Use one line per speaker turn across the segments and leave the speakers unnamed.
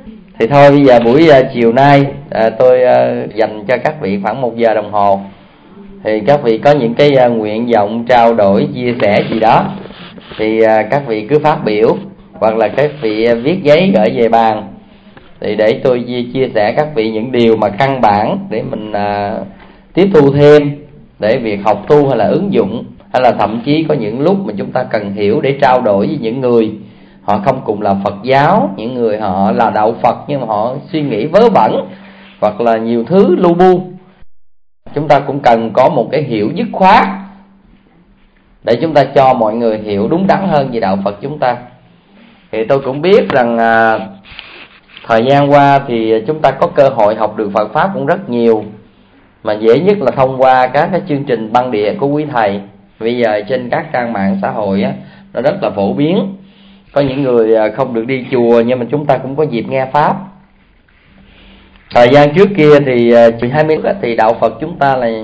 Thì thôi bây giờ buổi chiều nay tôi dành cho các vị khoảng 1 giờ đồng hồ. Thì các vị có những cái nguyện vọng trao đổi, chia sẻ gì đó thì các vị cứ phát biểu, hoặc là các vị viết giấy gửi về bàn, thì để tôi chia sẻ các vị những điều mà căn bản để mình tiếp thu thêm, để việc học tu hay là ứng dụng, hay là thậm chí có những lúc mà chúng ta cần hiểu để trao đổi với những người họ không cùng là Phật giáo, những người họ là đạo Phật nhưng mà họ suy nghĩ vớ vẩn hoặc là nhiều thứ lu bu. Chúng ta cũng cần có một cái hiểu dứt khoát để chúng ta cho mọi người hiểu đúng đắn hơn về đạo Phật chúng ta. Thì tôi cũng biết rằng thời gian qua thì chúng ta có cơ hội học được Phật Pháp cũng rất nhiều, mà dễ nhất là thông qua các cái chương trình băng địa của quý thầy. Bây giờ trên các trang mạng xã hội á, nó rất là phổ biến. Có những người không được đi chùa nhưng mà chúng ta cũng có dịp nghe Pháp. Thời gian trước kia thì 20 thì đạo Phật chúng ta là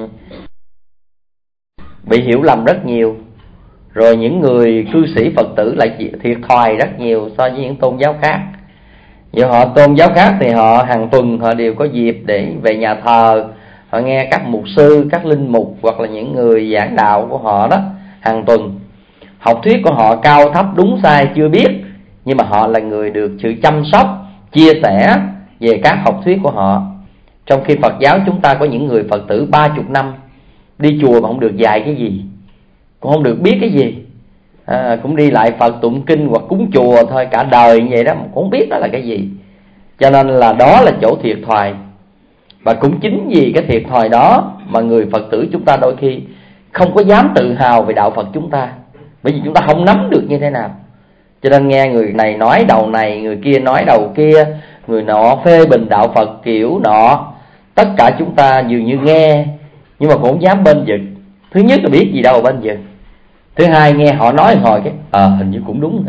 bị hiểu lầm rất nhiều. Rồi những người cư sĩ Phật tử lại thiệt thòi rất nhiều so với những tôn giáo khác. Vì họ tôn giáo khác thì họ hàng tuần họ đều có dịp để về nhà thờ, họ nghe các mục sư, các linh mục hoặc là những người giảng đạo của họ đó hàng tuần. Học thuyết của họ cao thấp đúng sai chưa biết, nhưng mà họ là người được sự chăm sóc, chia sẻ về các học thuyết của họ. Trong khi Phật giáo chúng ta có những người Phật tử 30 năm đi chùa mà không được dạy cái gì, cũng không được biết cái gì, cũng đi lại Phật tụng kinh hoặc cúng chùa thôi cả đời như vậy đó, mà cũng không biết đó là cái gì. Cho nên là đó là chỗ thiệt thòi. Và cũng chính vì cái thiệt thòi đó mà người Phật tử chúng ta đôi khi không có dám tự hào về đạo Phật chúng ta, bởi vì chúng ta không nắm được như thế nào. Cho nên nghe người này nói đầu này, người kia nói đầu kia, người nọ phê bình đạo Phật kiểu nọ, tất cả chúng ta dường như nghe nhưng mà cũng không dám bên vực. Thứ nhất là biết gì đâu bên vực, thứ hai nghe họ nói hồi cái hình như cũng đúng.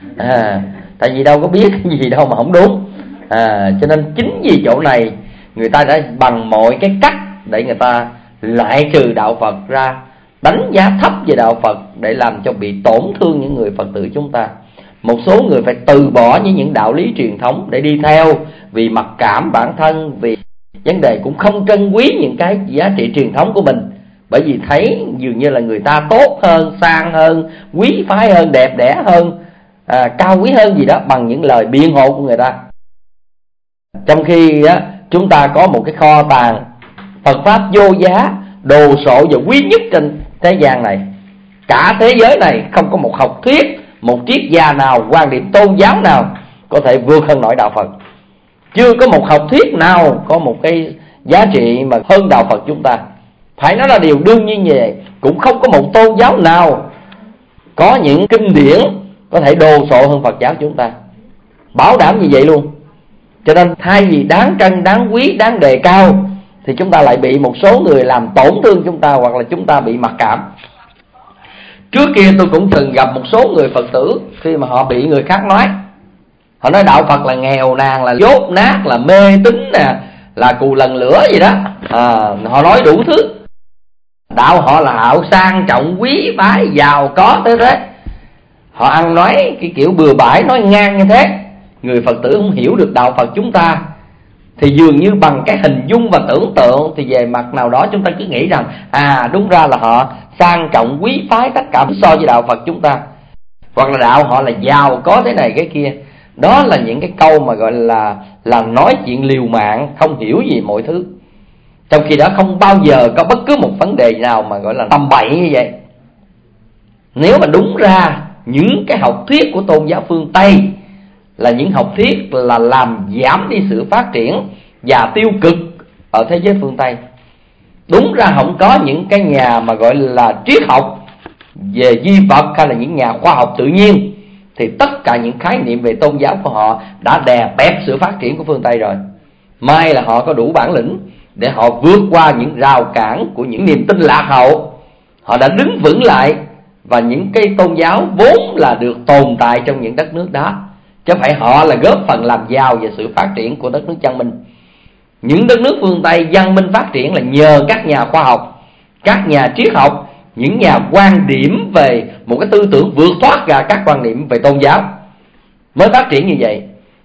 Tại vì đâu có biết cái gì đâu mà không đúng. Cho nên chính vì chỗ này người ta đã bằng mọi cái cách để người ta loại trừ đạo Phật ra, đánh giá thấp về đạo Phật để làm cho bị tổn thương những người Phật tử chúng ta. Một số người phải từ bỏ những đạo lý truyền thống để đi theo vì mặc cảm bản thân, vì vấn đề cũng không trân quý những cái giá trị truyền thống của mình, bởi vì thấy dường như là người ta tốt hơn, sang hơn, quý phái hơn, đẹp đẽ hơn, cao quý hơn gì đó bằng những lời biện hộ của người ta. Trong khi chúng ta có một cái kho tàng Phật Pháp vô giá, đồ sộ và quý nhất trên thế gian này. Cả thế giới này không có một học thuyết, một triết gia nào, quan điểm tôn giáo nào có thể vượt hơn nổi đạo Phật. Chưa có một học thuyết nào có một cái giá trị mà hơn đạo Phật chúng ta. Phải nói là điều đương nhiên như vậy. Cũng không có một tôn giáo nào có những kinh điển có thể đồ sộ hơn Phật giáo chúng ta, bảo đảm như vậy luôn. Cho nên thay vì đáng trân, đáng quý, đáng đề cao thì chúng ta lại bị một số người làm tổn thương chúng ta, hoặc là chúng ta bị mặc cảm. Trước kia tôi cũng từng gặp một số người Phật tử, khi mà họ bị người khác nói, họ nói đạo Phật là nghèo nàn, là dốt nát, là mê tín nè, là cù lần lửa gì đó. Họ nói đủ thứ. Đạo họ là hảo sang trọng, quý phái, giàu có tới thế. Họ ăn nói cái kiểu bừa bãi, nói ngang như thế. Người Phật tử không hiểu được đạo Phật chúng ta thì dường như bằng cái hình dung và tưởng tượng thì về mặt nào đó chúng ta cứ nghĩ rằng đúng ra là họ sang trọng, quý phái tất cả so với đạo Phật chúng ta, hoặc là đạo họ là giàu có thế này cái kia. Đó là những cái câu mà gọi là nói chuyện liều mạng, không hiểu gì mọi thứ. Trong khi đó không bao giờ có bất cứ một vấn đề nào mà gọi là tầm bậy như vậy. Nếu mà đúng ra những cái học thuyết của tôn giáo phương Tây là những học thuyết là làm giảm đi sự phát triển và tiêu cực ở thế giới phương Tây. Đúng ra không có những cái nhà mà gọi là triết học về duy vật hay là những nhà khoa học tự nhiên, thì tất cả những khái niệm về tôn giáo của họ đã đè bẹp sự phát triển của phương Tây rồi. May là họ có đủ bản lĩnh để họ vượt qua những rào cản của những niềm tin lạc hậu. Họ đã đứng vững lại, và những cái tôn giáo vốn là được tồn tại trong những đất nước đó, chứ không phải họ là góp phần làm giàu về sự phát triển của đất nước văn minh. Những đất nước phương Tây văn minh phát triển là nhờ các nhà khoa học, các nhà triết học, những nhà quan điểm về một cái tư tưởng vượt thoát ra các quan điểm về tôn giáo mới phát triển như vậy.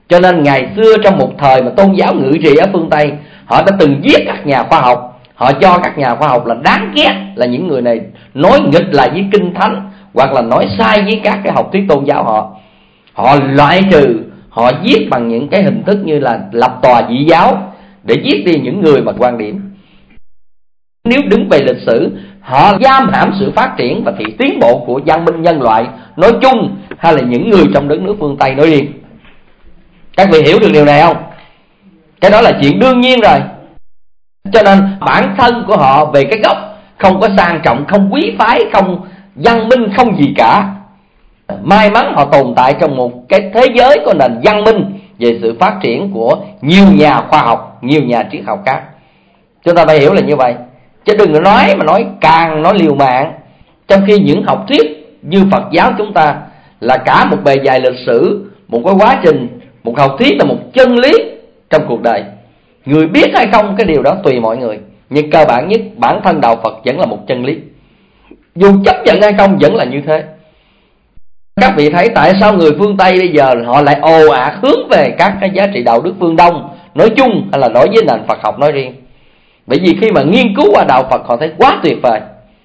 Cho nên ngày xưa trong một thời mà tôn giáo ngự trị ở phương Tây, họ đã từng giết các nhà khoa học. Họ cho các nhà khoa học là đáng ghét, là những người này nói nghịch lại với kinh thánh, hoặc là nói sai với các cái học thuyết tôn giáo họ. Họ loại trừ, họ giết bằng những cái hình thức như là lập tòa dị giáo, để giết đi những người mà quan điểm. Nếu đứng về lịch sử, họ giam hãm sự phát triển và tiến bộ của văn minh nhân loại nói chung, hay là những người trong đất nước phương Tây nói riêng. Các vị hiểu được điều này không? Cái đó là chuyện đương nhiên rồi. Cho nên bản thân của họ về cái gốc không có sang trọng, không quý phái, không văn minh, không gì cả. May mắn họ tồn tại trong một cái thế giới có nền văn minh về sự phát triển của nhiều nhà khoa học, nhiều nhà triết học khác. Chúng ta phải hiểu là như vậy. Chứ đừng có nói mà càng nói liều mạng. Trong khi những học thuyết như Phật giáo chúng ta là cả một bề dày lịch sử, một cái quá trình, một học thuyết là một chân lý trong cuộc đời. Người biết hay không cái điều đó tùy mọi người, nhưng cơ bản nhất bản thân đạo Phật vẫn là một chân lý. Dù chấp nhận hay không vẫn là như thế. Các vị thấy tại sao người phương Tây bây giờ họ lại ồ ạt hướng về các cái giá trị đạo đức phương Đông nói chung, hay là nói với nền Phật học nói riêng? Bởi vì khi mà nghiên cứu qua đạo Phật, họ thấy quá tuyệt vời.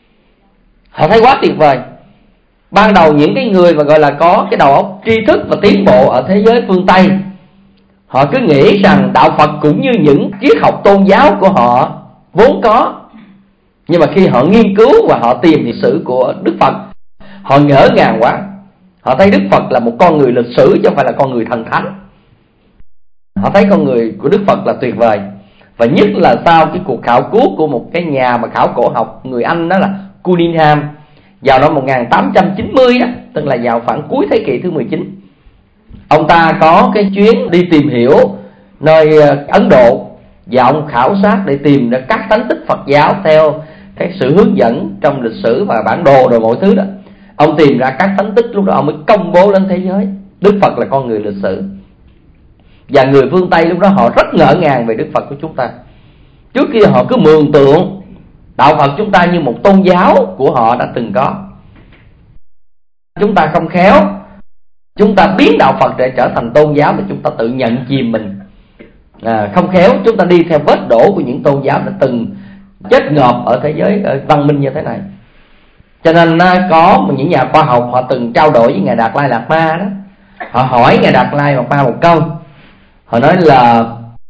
Họ thấy quá tuyệt vời. Ban đầu những cái người mà gọi là có cái đầu óc tri thức và tiến bộ ở thế giới phương Tây, họ cứ nghĩ rằng đạo Phật cũng như những triết học tôn giáo của họ vốn có. Nhưng mà khi họ nghiên cứu và họ tìm lịch sử của Đức Phật, họ ngỡ ngàng quá. Họ thấy Đức Phật là một con người lịch sử, chứ không phải là con người thần thánh. Họ thấy con người của Đức Phật là tuyệt vời. Và nhất là sau cái cuộc khảo cứu của một cái nhà mà khảo cổ học người Anh, đó là Cunningham, vào năm 1890 đó, tức là vào khoảng cuối thế kỷ thứ 19. Ông ta có cái chuyến đi tìm hiểu nơi Ấn Độ, và ông khảo sát để tìm ra các thánh tích Phật giáo theo cái sự hướng dẫn trong lịch sử và bản đồ rồi mọi thứ đó. Ông tìm ra các thánh tích, lúc đó ông mới công bố lên thế giới Đức Phật là con người lịch sử. Và người phương Tây lúc đó họ rất ngỡ ngàng về Đức Phật của chúng ta. Trước kia họ cứ mường tượng đạo Phật chúng ta như một tôn giáo của họ đã từng có. Chúng ta không khéo, chúng ta biến đạo Phật để trở thành tôn giáo, thì chúng ta tự nhận chìm mình. Không khéo chúng ta đi theo vết đổ của những tôn giáo đã từng chết ngợp ở thế giới văn minh như thế này. Cho nên có những nhà khoa học họ từng trao đổi với Ngài Đạt Lai Lạt Ma đó. Họ hỏi Ngài Đạt Lai Lạt Ma một câu. Họ nói là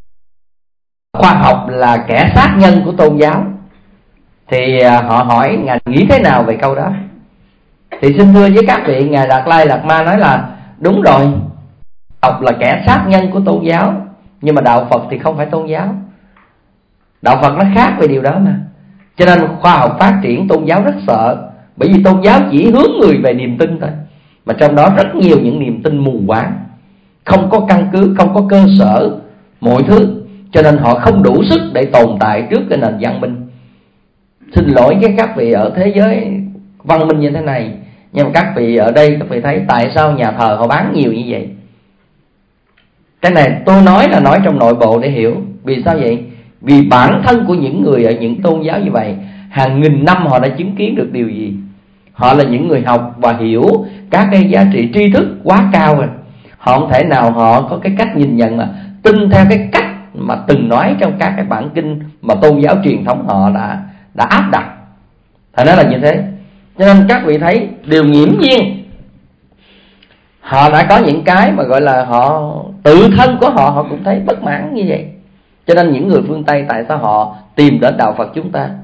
khoa học là kẻ sát nhân của tôn giáo. Thì họ hỏi Ngài nghĩ thế nào về câu đó. Thì xin thưa với các vị, Ngài Đạt Lai Lạt Ma nói là đúng rồi, khoa học là kẻ sát nhân của tôn giáo, nhưng mà đạo Phật thì không phải tôn giáo. Đạo Phật nó khác về điều đó mà. Cho nên khoa học phát triển, tôn giáo rất sợ. Bởi vì tôn giáo chỉ hướng người về niềm tin thôi, mà trong đó rất nhiều những niềm tin mù quáng, không có căn cứ, không có cơ sở mọi thứ. Cho nên họ không đủ sức để tồn tại trước cái nền văn minh. Xin lỗi với các vị ở thế giới văn minh như thế này, nhưng mà các vị ở đây, các vị thấy tại sao nhà thờ họ bán nhiều như vậy? Cái này tôi nói là nói trong nội bộ để hiểu. Vì sao vậy? Vì bản thân của những người ở những tôn giáo như vậy, hàng nghìn năm họ đã chứng kiến được điều gì? Họ là những người học và hiểu các cái giá trị tri thức quá cao rồi. Họ không thể nào họ có cái cách nhìn nhận mà tin theo cái cách mà từng nói trong các cái bản kinh mà tôn giáo truyền thống họ đã áp đặt. Thành ra là như thế. Cho nên các vị thấy điều nghiễm nhiên họ đã có những cái mà gọi là họ tự thân của họ cũng thấy bất mãn như vậy. Cho nên những người phương Tây tại sao họ tìm đến đạo Phật chúng ta?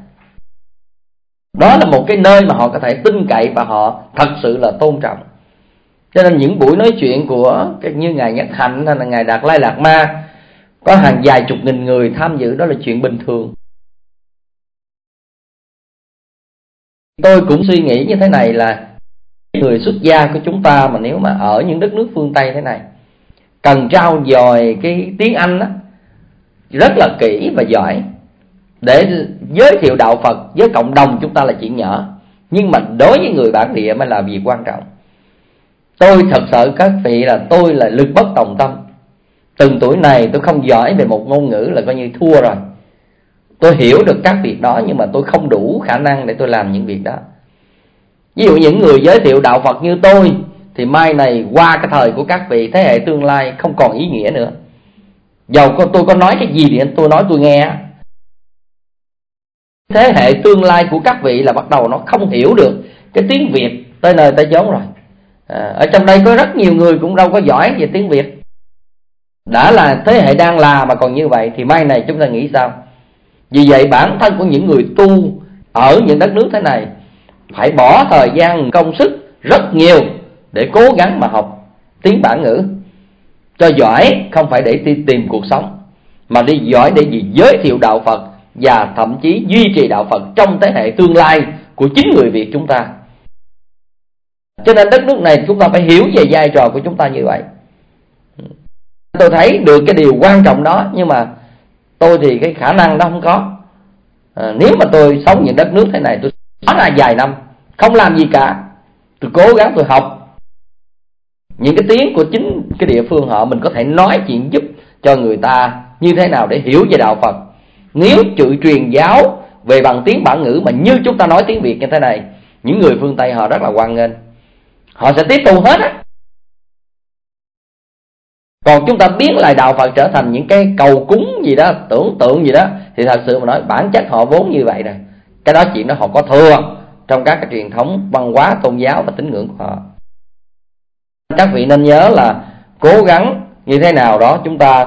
Đó là một cái nơi mà họ có thể tin cậy và họ thật sự là tôn trọng. Cho nên những buổi nói chuyện của như Ngài Nhất Hạnh hay là Ngài Đạt Lai Lạt Ma có hàng vài chục nghìn người tham dự, đó là chuyện bình thường. Tôi cũng suy nghĩ như thế này là người xuất gia của chúng ta mà nếu mà ở những đất nước phương Tây thế này, cần trau dồi cái tiếng Anh đó, rất là kỹ và giỏi, để giới thiệu đạo Phật với cộng đồng chúng ta là chuyện nhỏ, nhưng mà đối với người bản địa mới là việc quan trọng. Tôi thật sự các vị là tôi là lực bất tòng tâm. Từng tuổi này tôi không giỏi về một ngôn ngữ là coi như thua rồi. Tôi hiểu được các việc đó, nhưng mà tôi không đủ khả năng để tôi làm những việc đó. Ví dụ những người giới thiệu đạo Phật như tôi thì mai này qua cái thời của các vị, thế hệ tương lai không còn ý nghĩa nữa. Dầu tôi có nói cái gì thì tôi nói tôi nghe, thế hệ tương lai của các vị là bắt đầu nó không hiểu được cái tiếng Việt tới nơi tới chốn rồi. Ở trong đây có rất nhiều người cũng đâu có giỏi về tiếng Việt. Đã là thế hệ đang là mà còn như vậy thì mai này chúng ta nghĩ sao? Vì vậy bản thân của những người tu ở những đất nước thế này phải bỏ thời gian công sức rất nhiều để cố gắng mà học tiếng bản ngữ cho giỏi, không phải để tìm cuộc sống, mà đi giỏi để gì? Giới thiệu đạo Phật và thậm chí duy trì đạo Phật trong thế hệ tương lai của chính người Việt chúng ta. Cho nên đất nước này chúng ta phải hiểu về vai trò của chúng ta như vậy. Tôi thấy được cái điều quan trọng đó, nhưng mà tôi thì cái khả năng đó không có. Nếu mà tôi sống những đất nước thế này, tôi xóa ra vài năm không làm gì cả, tôi cố gắng tôi học những cái tiếng của chính cái địa phương họ, mình có thể nói chuyện giúp cho người ta như thế nào để hiểu về đạo Phật. Nếu chữ truyền giáo về bằng tiếng bản ngữ mà như chúng ta nói tiếng Việt như thế này, những người phương Tây họ rất là hoan nghênh, họ sẽ tiếp thu hết á. Còn chúng ta biến lại đạo Phật trở thành những cái cầu cúng gì đó, tưởng tượng gì đó, thì thật sự mà nói bản chất họ vốn như vậy rồi. Cái đó chuyện đó họ có thừa trong các cái truyền thống văn hóa tôn giáo và tín ngưỡng của họ. Các vị nên nhớ là cố gắng như thế nào đó chúng ta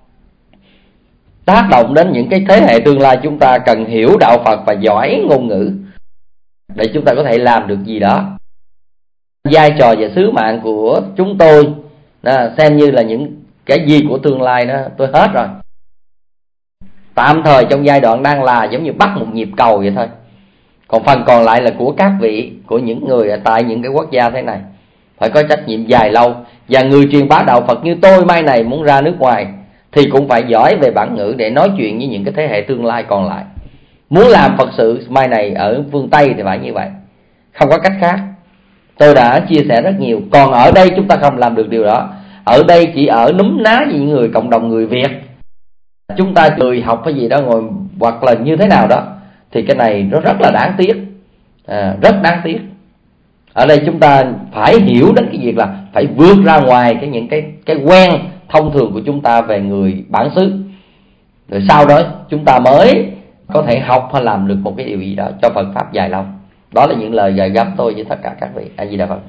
tác động đến những cái thế hệ tương lai, chúng ta cần hiểu đạo Phật và giỏi ngôn ngữ để chúng ta có thể làm được gì đó. Vai trò và sứ mạng của chúng tôi xem như là những cái gì của tương lai đó tôi hết rồi. Tạm thời trong giai đoạn đang là giống như bắt một nhịp cầu vậy thôi. Còn phần còn lại là của các vị, của những người ở tại những cái quốc gia thế này, phải có trách nhiệm dài lâu. Và người truyền bá đạo Phật như tôi mai này muốn ra nước ngoài thì cũng phải giỏi về bản ngữ để nói chuyện với những cái thế hệ tương lai còn lại. Muốn làm Phật sự mai này ở phương Tây thì phải như vậy, không có cách khác. Tôi đã chia sẻ rất nhiều. Còn ở đây chúng ta không làm được điều đó. Ở đây chỉ ở núm ná với những người cộng đồng người Việt, chúng ta lười học cái gì đó ngồi hoặc là như thế nào đó, thì cái này nó rất là đáng tiếc, rất đáng tiếc. Ở đây chúng ta phải hiểu đến cái việc là phải vượt ra ngoài những cái quen thông thường của chúng ta về người bản xứ, rồi sau đó chúng ta mới có thể học hay làm được một cái điều gì đó cho Phật pháp dài lâu. Đó là những lời gợi gắm tôi với tất cả các vị. A Di Đà Phật.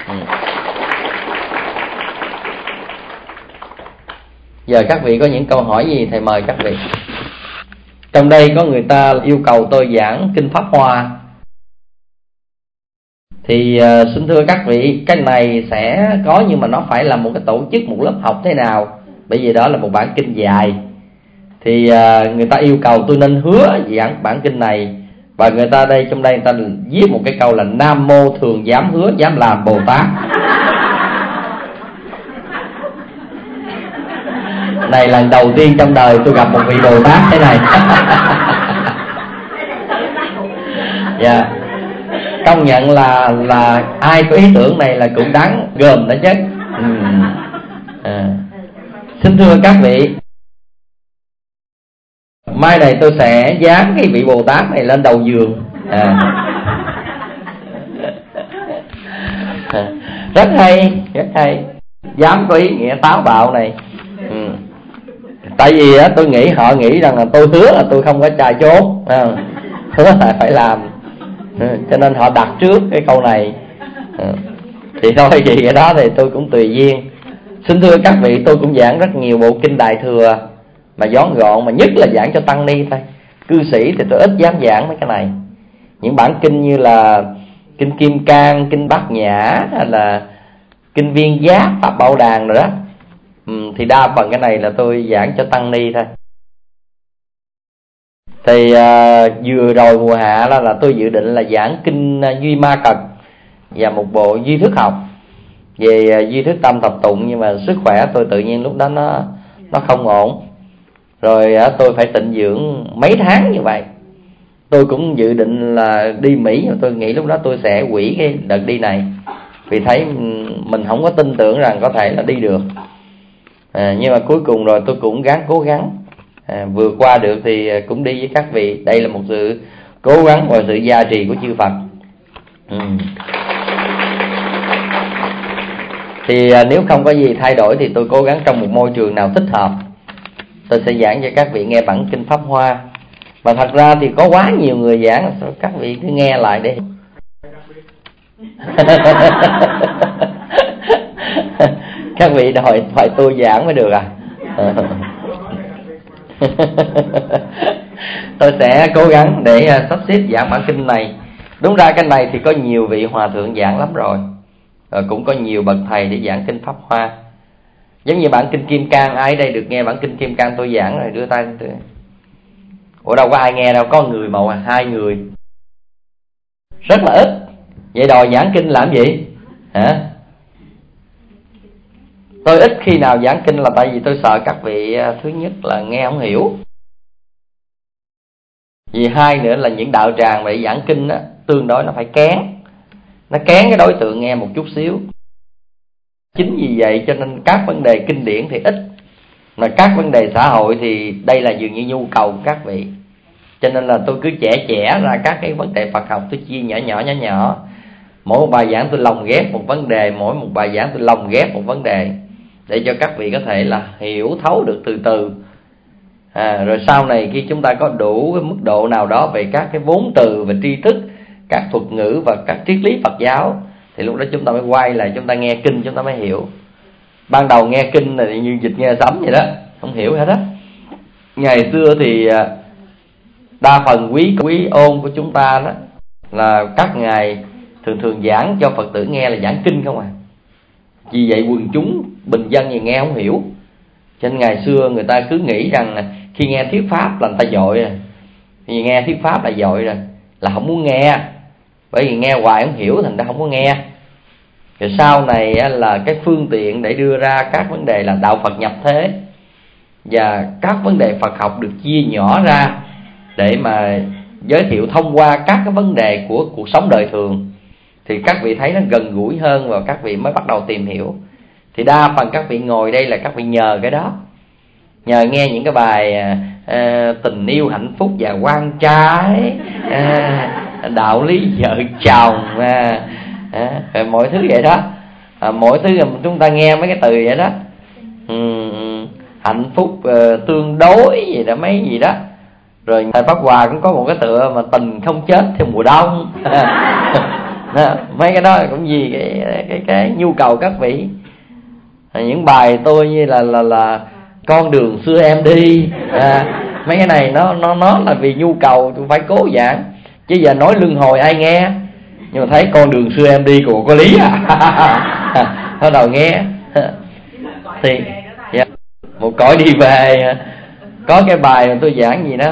Giờ các vị có những câu hỏi gì thầy mời các vị. Trong đây có người ta yêu cầu tôi giảng kinh Pháp Hoa, thì xin thưa các vị, cái này sẽ có, nhưng mà nó phải là một cái tổ chức, một lớp học thế nào, bởi vì đó là một bản kinh dài. Thì người ta yêu cầu tôi nên hứa giảng bản kinh này, và người ta trong đây người ta viết một cái câu là Nam Mô thường dám hứa dám làm Bồ Tát. Này lần đầu tiên trong đời tôi gặp một vị Bồ Tát thế này. Dạ, công nhận là ai có ý tưởng này là cũng đáng gờm đó chứ. Xin thưa các vị, mai này tôi sẽ dán cái vị Bồ Tát này lên đầu giường. Rất hay, rất hay. Dám có ý nghĩa táo bạo này. Tại vì tôi nghĩ họ nghĩ rằng là tôi hứa là tôi không có trà trốn, hứa là phải làm, cho nên họ đặt trước cái câu này. Thì thôi thì cái đó thì tôi cũng tùy duyên. Xin thưa các vị, tôi cũng giảng rất nhiều bộ kinh Đại Thừa mà gión gọn, mà nhất là giảng cho tăng ni thôi. Cư sĩ thì tôi ít dám giảng mấy cái này. Những bản kinh như là kinh Kim Cang, kinh Bát Nhã, hay là kinh Viên Giác, Pháp Bảo Đàn rồi đó, thì đa phần cái này là tôi giảng cho tăng ni thôi. Thì vừa rồi mùa hạ là tôi dự định là giảng kinh Duy Ma Cật và một bộ duy thức học về duy thức tâm thập tụng, nhưng mà sức khỏe tôi tự nhiên lúc đó nó không ổn. Rồi tôi phải tịnh dưỡng mấy tháng như vậy. Tôi cũng dự định là đi Mỹ, tôi nghĩ lúc đó tôi sẽ hủy cái đợt đi này, vì thấy mình không có tin tưởng rằng có thể là đi được. Nhưng mà cuối cùng rồi tôi cũng cố gắng vượt qua được, thì cũng đi với các vị. Đây là một sự cố gắng và sự gia trì của chư Phật. Thì nếu không có gì thay đổi thì tôi cố gắng trong một môi trường nào thích hợp, tôi sẽ giảng cho các vị nghe bản kinh Pháp Hoa. Mà thật ra thì có quá nhiều người giảng, các vị cứ nghe lại đi. Các vị đòi phải tôi giảng mới được à? Tôi sẽ cố gắng để sắp xếp giảng bản kinh này. Đúng ra cái này thì có nhiều vị hòa thượng giảng lắm rồi, cũng có nhiều bậc thầy để giảng kinh Pháp Hoa. Giống như bản kinh Kim Cang, ai đây được nghe bản kinh Kim Cang tôi giảng rồi đưa tay lên tôi. Ủa đâu có ai nghe đâu, có người một hai người, rất là ít. Vậy đòi giảng kinh làm gì hả? Tôi ít khi nào giảng kinh là tại vì tôi sợ các vị thứ nhất là nghe không hiểu, vì hai nữa là những đạo tràng để giảng kinh á, tương đối nó phải kén, nó kén cái đối tượng nghe một chút xíu. Chính vì vậy cho nên các vấn đề kinh điển thì ít, mà các vấn đề xã hội thì đây là dường như nhu cầu của các vị. Cho nên là tôi cứ chẻ ra các cái vấn đề Phật học, tôi chia nhỏ. Mỗi một bài giảng tôi lồng ghép một vấn đề, mỗi một bài giảng tôi lồng ghép một vấn đề, để cho các vị có thể là hiểu thấu được từ từ. Rồi sau này khi chúng ta có đủ cái mức độ nào đó về các cái vốn từ và tri thức, các thuật ngữ và các triết lý Phật giáo, thì lúc đó chúng ta mới quay lại chúng ta nghe kinh, chúng ta mới hiểu. Ban đầu nghe kinh là như dịch nghe sấm vậy đó, không hiểu hết á. Ngày xưa thì đa phần quý ôn của chúng ta đó là các ngài thường giảng cho Phật tử nghe là giảng kinh không à. Vì vậy quần chúng bình dân thì nghe không hiểu. Cho nên ngày xưa người ta cứ nghĩ rằng khi nghe thuyết pháp là người ta dội rồi, vì nghe thuyết pháp là dội rồi, là không muốn nghe, bởi vì nghe hoài không hiểu thành ra không có nghe. Rồi sau này là cái phương tiện để đưa ra các vấn đề là đạo Phật nhập thế, và các vấn đề Phật học được chia nhỏ ra để mà giới thiệu thông qua các cái vấn đề của cuộc sống đời thường, thì các vị thấy nó gần gũi hơn và các vị mới bắt đầu tìm hiểu. Thì đa phần các vị ngồi đây là các vị nhờ cái đó, nhờ nghe những cái bài tình yêu hạnh phúc và quan trái, đạo lý vợ chồng, mọi thứ vậy đó. Mỗi thứ chúng ta nghe mấy cái từ vậy đó, hạnh phúc tương đối gì đó, mấy gì đó. Rồi thầy Pháp Hòa cũng có một cái tựa mà tình không chết theo mùa đông. Mấy cái đó cũng vì cái nhu cầu các vị. Những bài tôi như là con đường xưa em đi, mấy cái này nó là vì nhu cầu tôi phải cố giảng, chứ giờ nói luân hồi ai nghe. Nhưng mà thấy con đường xưa em đi cũng có lý bắt đầu nghe. Thì một cõi đi về, có cái bài mà tôi giảng gì đó,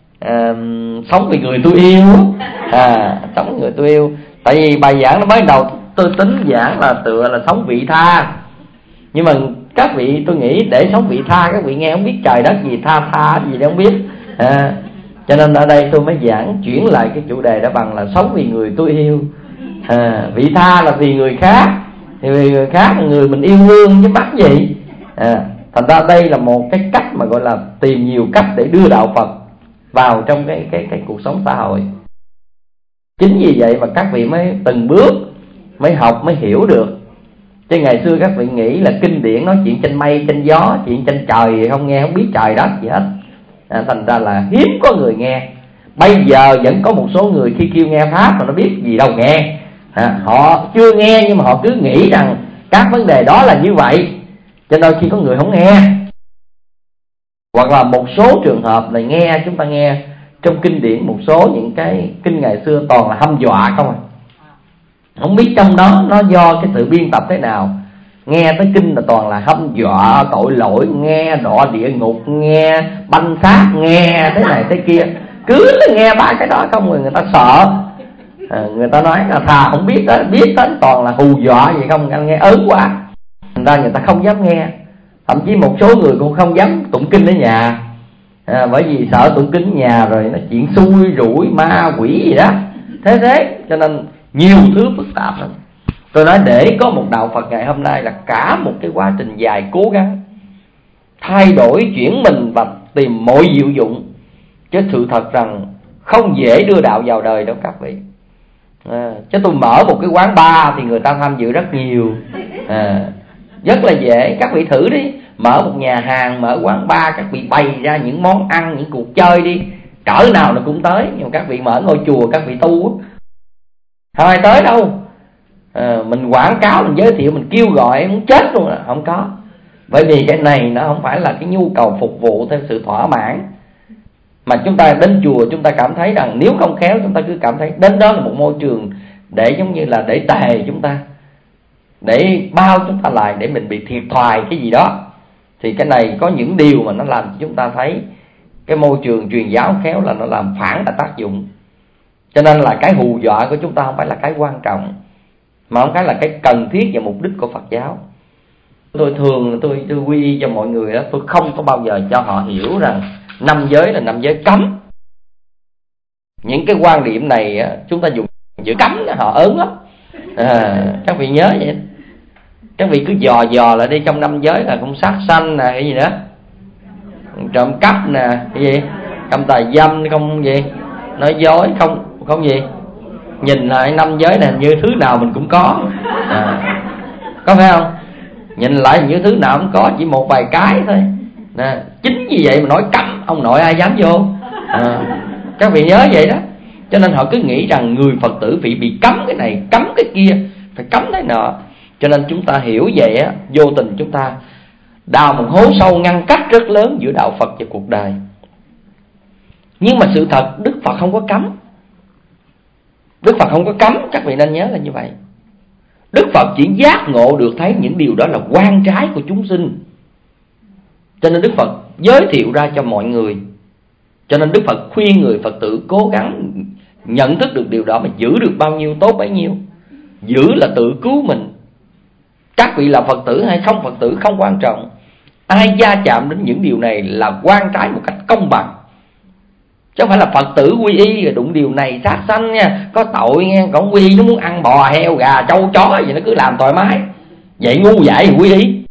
sống vì người tôi yêu, sống vì người tôi yêu. Tại vì bài giảng nó mới đầu tôi tính giảng là tựa là sống vị tha, nhưng mà các vị tôi nghĩ để sống vị tha các vị nghe không biết trời đất gì, tha gì đó không biết, cho nên ở đây tôi mới giảng chuyển lại cái chủ đề đó bằng là sống vì người tôi yêu. Vị tha là vì người khác, thì vì người khác là người mình yêu thương chứ mắc gì. Thành ra đây là một cái cách mà gọi là tìm nhiều cách để đưa đạo Phật vào trong cái cuộc sống xã hội. Chính vì vậy mà các vị mới từng bước mới học mới hiểu được. Chứ ngày xưa các vị nghĩ là kinh điển nói chuyện trên mây trên gió, chuyện trên trời không nghe, không biết trời đất gì hết. Thành ra là hiếm có người nghe. Bây giờ vẫn có một số người khi kêu nghe pháp mà nó biết gì đâu nghe. Họ chưa nghe nhưng mà họ cứ nghĩ rằng các vấn đề đó là như vậy, cho nên khi có người không nghe. Hoặc là một số trường hợp này nghe, chúng ta nghe trong kinh điển một số những cái kinh ngày xưa toàn là hăm dọa không à. Không biết trong đó nó do cái sự biên tập thế nào, nghe tới kinh là toàn là hăm dọa tội lỗi, nghe đọa địa ngục, nghe banh xác, nghe thế này thế kia, cứ nghe ba cái đó không, người ta sợ. Người ta nói là thà không biết đó, biết đến toàn là hù dọa vậy không, nghe ớn quá, thành ra người ta không dám nghe. Thậm chí một số người cũng không dám tụng kinh ở nhà, bởi vì sợ tụng kinh ở nhà rồi nó chuyện xui rủi ma quỷ gì đó, thế cho nên nhiều thứ phức tạp lắm. Tôi nói để có một đạo Phật ngày hôm nay là cả một cái quá trình dài cố gắng thay đổi, chuyển mình và tìm mọi diệu dụng, chứ sự thật rằng không dễ đưa đạo vào đời đâu các vị. Chứ tôi mở một cái quán bar thì người ta tham dự rất nhiều, Rất là dễ. Các vị thử đi, mở một nhà hàng, mở quán bar, các vị bày ra những món ăn, những cuộc chơi đi, cỡ nào nó cũng tới. Nhưng mà các vị mở ngôi chùa, các vị tu không ai tới đâu. Mình quảng cáo, mình giới thiệu, mình kêu gọi muốn chết luôn à, không có. Bởi vì cái này nó không phải là cái nhu cầu phục vụ theo sự thỏa mãn, mà chúng ta đến chùa chúng ta cảm thấy rằng nếu không khéo chúng ta cứ cảm thấy đến đó là một môi trường để giống như là để tề chúng ta, để bao chúng ta lại, để mình bị thiệt thòi cái gì đó. Thì cái này có những điều mà nó làm cho chúng ta thấy cái môi trường truyền giáo khéo là nó làm phản tác dụng. Cho nên là cái hù dọa của chúng ta không phải là cái quan trọng, mà không phải là cái cần thiết và mục đích của Phật giáo. Tôi thường tôi quy y cho mọi người đó, tôi không có bao giờ cho họ hiểu rằng năm giới là năm giới cấm. Những cái quan điểm này chúng ta dùng chữ cấm họ ớn lắm. Các vị nhớ vậy. Các vị cứ dò lại đi, trong năm giới là không sát sanh nè, cái gì nữa, trộm cắp nè, cái gì, không tà dâm, không gì, nói dối, không gì. Nhìn lại năm giới này như thứ nào mình cũng có, có phải không? Nhìn lại như thứ nào cũng có, chỉ một vài cái thôi. Chính vì vậy mà nói cấm, ông nội ai dám vô. Các vị nhớ vậy đó. Cho nên họ cứ nghĩ rằng người Phật tử bị cấm cái này, cấm cái kia, phải cấm thế nọ. Cho nên chúng ta hiểu vậy á, vô tình chúng ta đào một hố sâu ngăn cách rất lớn giữa đạo Phật và cuộc đời. Nhưng mà sự thật Đức Phật không có cấm. Đức Phật không có cấm, các vị nên nhớ là như vậy. Đức Phật chỉ giác ngộ được thấy những điều đó là oan trái của chúng sinh, cho nên Đức Phật giới thiệu ra cho mọi người. Cho nên Đức Phật khuyên người Phật tử cố gắng nhận thức được điều đó, mà giữ được bao nhiêu tốt bấy nhiêu. Giữ là tự cứu mình. Các vị là Phật tử hay không Phật tử không quan trọng, ai gia chạm đến những điều này là oan trái một cách công bằng. Chứ không phải là Phật tử quy y rồi đụng điều này sát sanh nha, có tội nha. Còn quy y nó muốn ăn bò, heo, gà, trâu, chó gì nó cứ làm thoải mái, vậy ngu dại thì quy y.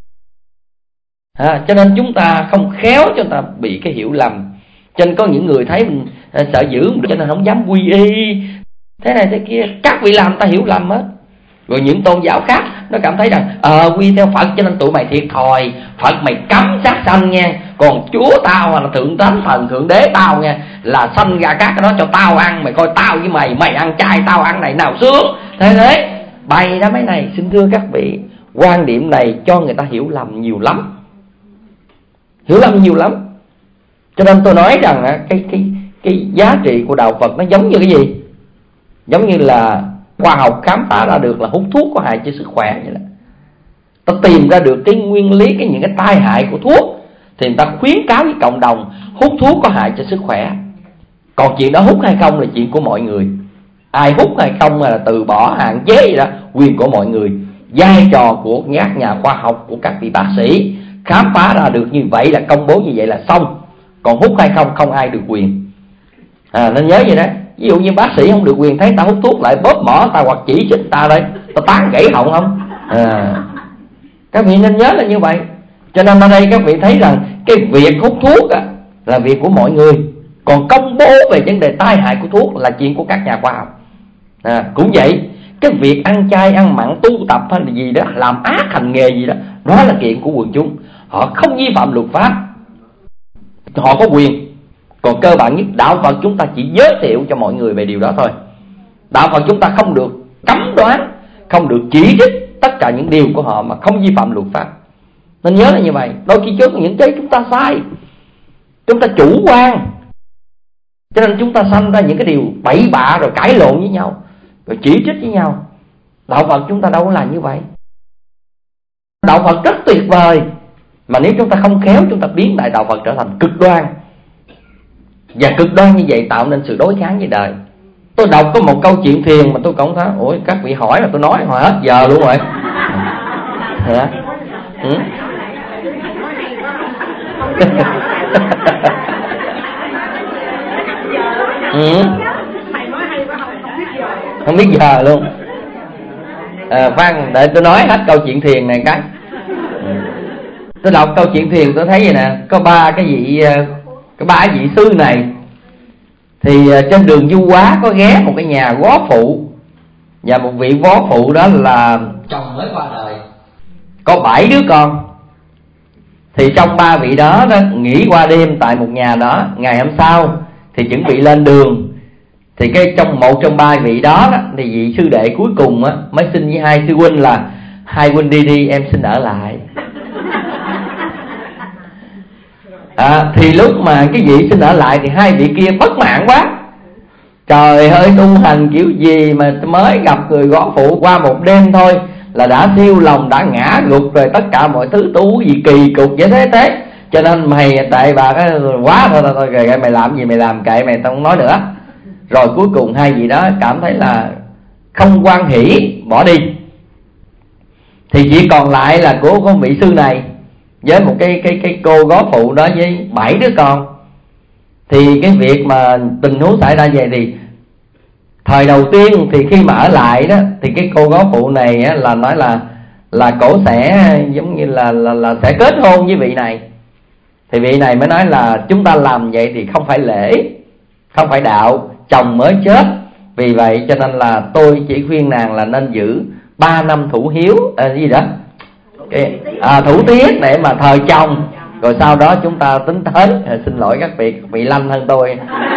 Cho nên chúng ta không khéo, cho ta bị cái hiểu lầm. Cho nên có những người thấy mình sợ giữ, cho nên không dám quy y, thế này thế kia. Các vị làm ta hiểu lầm hết. Rồi những tôn giáo khác nó cảm thấy rằng quy theo Phật cho nên tụi mày thiệt thòi, Phật mày cấm sát sanh nha, còn Chúa tao là Thượng Thánh Thần Thượng Đế tao nha, là sanh ra các cái đó cho tao ăn. Mày coi tao với mày ăn chay, tao ăn này nào sướng. Thế bày ra mấy này. Xin thưa các vị, quan điểm này cho người ta hiểu lầm nhiều lắm, hiểu lầm nhiều lắm. Cho nên tôi nói rằng cái giá trị của đạo Phật nó giống như cái gì? Giống như là khoa học khám phá ra được là hút thuốc có hại cho sức khỏe vậy đó. Ta tìm ra được cái nguyên lý, những cái tai hại của thuốc, thì người ta khuyến cáo với cộng đồng hút thuốc có hại cho sức khỏe. Còn chuyện đó hút hay không là chuyện của mọi người. Ai hút hay không là từ bỏ, hạn chế gì đó, quyền của mọi người. Vai trò của các nhà khoa học, của các vị bác sĩ khám phá ra được như vậy là công bố như vậy là xong. Còn hút hay không, không ai được quyền. Nên nhớ vậy đó. Ví dụ như bác sĩ không được quyền, thấy ta hút thuốc lại bóp mỏ ta hoặc chỉ trích ta đây, ta tán gãy họng không. Các vị nên nhớ là như vậy. Cho nên ở đây các vị thấy rằng cái việc hút thuốc là việc của mọi người, còn công bố về vấn đề tai hại của thuốc là chuyện của các nhà khoa học. Cũng vậy, cái việc ăn chay, ăn mặn, tu tập hay là gì đó, làm ác hành nghề gì đó, đó là chuyện của quần chúng. Họ không vi phạm luật pháp, họ có quyền. Còn cơ bản nhất, đạo Phật chúng ta chỉ giới thiệu cho mọi người về điều đó thôi. Đạo Phật chúng ta không được cấm đoán, không được chỉ trích tất cả những điều của họ mà không vi phạm luật pháp. Nên nhớ là như vậy. Đôi khi trước những cái chúng ta sai, chúng ta chủ quan, cho nên chúng ta sanh ra những cái điều bậy bạ, rồi cãi lộn với nhau, rồi chỉ trích với nhau. Đạo Phật chúng ta đâu có làm như vậy. Đạo Phật rất tuyệt vời, mà nếu chúng ta không khéo, chúng ta biến đại đạo Phật trở thành cực đoan. Và cực đoan như vậy tạo nên sự đối kháng với đời. Tôi đọc có một câu chuyện thiền mà tôi cũng thấy, ủa các vị hỏi mà tôi nói hồi hết giờ luôn rồi. Không biết giờ luôn. Khoan, để tôi nói hết câu chuyện thiền này cái. Tôi đọc câu chuyện thiền tôi thấy vậy nè, có ba vị sư này thì trên đường du hóa có ghé một cái nhà góa phụ, và một vị góa phụ đó là chồng mới qua đời. có 7 đứa con. Thì trong 3 vị đó, nghỉ qua đêm tại một nhà đó. Ngày hôm sau thì chuẩn bị lên đường. Thì trong một trong 3 vị đó, thì vị sư đệ cuối cùng mới xin với hai sư huynh là: hai huynh đi, em xin ở lại. Thì lúc mà cái vị xin ở lại thì hai vị kia bất mãn quá. Trời ơi, tu hành kiểu gì mà mới gặp người góa phụ qua một đêm thôi là đã siêu lòng, đã ngã gục rồi, tất cả mọi thứ tu gì kỳ cục vậy thế. Cho nên mày tại bà cái quá thôi kệ, mày làm gì mày làm, kệ mày, tao không nói nữa. Rồi cuối cùng hai vị đó cảm thấy là không hoan hỉ, bỏ đi. Thì chỉ còn lại là của con vị sư này với một cái cô góa phụ đó với 7 đứa con. Thì cái việc mà tình huống xảy ra vậy thì thời đầu tiên thì khi mà ở lại đó, thì cái cô góa phụ này là nói là cổ sẽ giống như là sẽ kết hôn với vị này. Thì vị này mới nói là chúng ta làm vậy thì không phải lễ, không phải đạo, chồng mới chết. Vì vậy cho nên là tôi chỉ khuyên nàng là nên giữ 3 năm thủ hiếu gì đó, thủ tiết để mà thờ chồng, rồi sau đó chúng ta tính tới. Xin lỗi các vị lanh hơn tôi.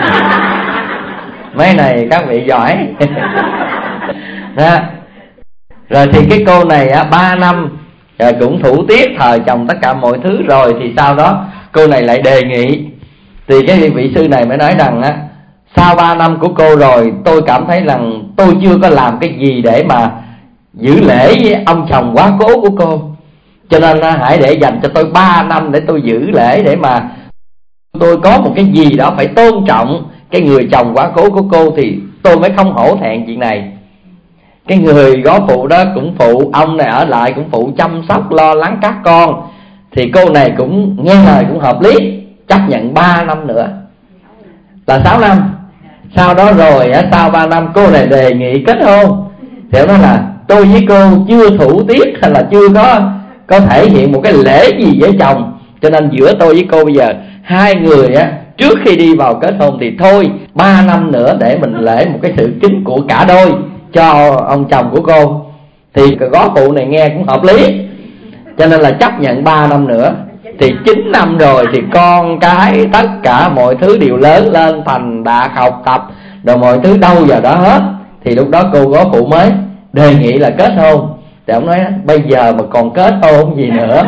Mấy này các vị giỏi. Đó. Rồi thì cái cô này 3 năm cũng thủ tiết thờ chồng tất cả mọi thứ. Rồi thì sau đó cô này lại đề nghị. Thì cái vị sư này mới nói rằng sau 3 năm của cô rồi, tôi cảm thấy rằng tôi chưa có làm cái gì để mà giữ lễ với ông chồng quá cố của cô. Cho nên hãy để dành cho tôi 3 năm để tôi giữ lễ, để mà tôi có một cái gì đó phải tôn trọng cái người chồng quá cố của cô, thì tôi mới không hổ thẹn chuyện này. Cái người góa phụ đó cũng phụ, ông này ở lại cũng phụ chăm sóc lo lắng các con. Thì cô này cũng nghe lời, cũng hợp lý, chấp nhận 3 năm nữa là 6 năm. Sau đó rồi sau 3 năm cô này đề nghị kết hôn. Thì ông nói là tôi với cô chưa thủ tiết hay là chưa có thể hiện một cái lễ gì với chồng, cho nên giữa tôi với cô bây giờ hai người trước khi đi vào kết hôn thì thôi 3 năm nữa để mình lễ một cái sự kính của cả đôi cho ông chồng của cô. Thì cái góa phụ này nghe cũng hợp lý, cho nên là chấp nhận 3 năm nữa. Thì 9 năm rồi thì con cái tất cả mọi thứ đều lớn lên, thành đạt, học tập rồi mọi thứ đâu vào đó hết. Thì lúc đó cô góa phụ mới đề nghị là kết hôn. Thì ông nói bây giờ mà còn kết hôn gì nữa,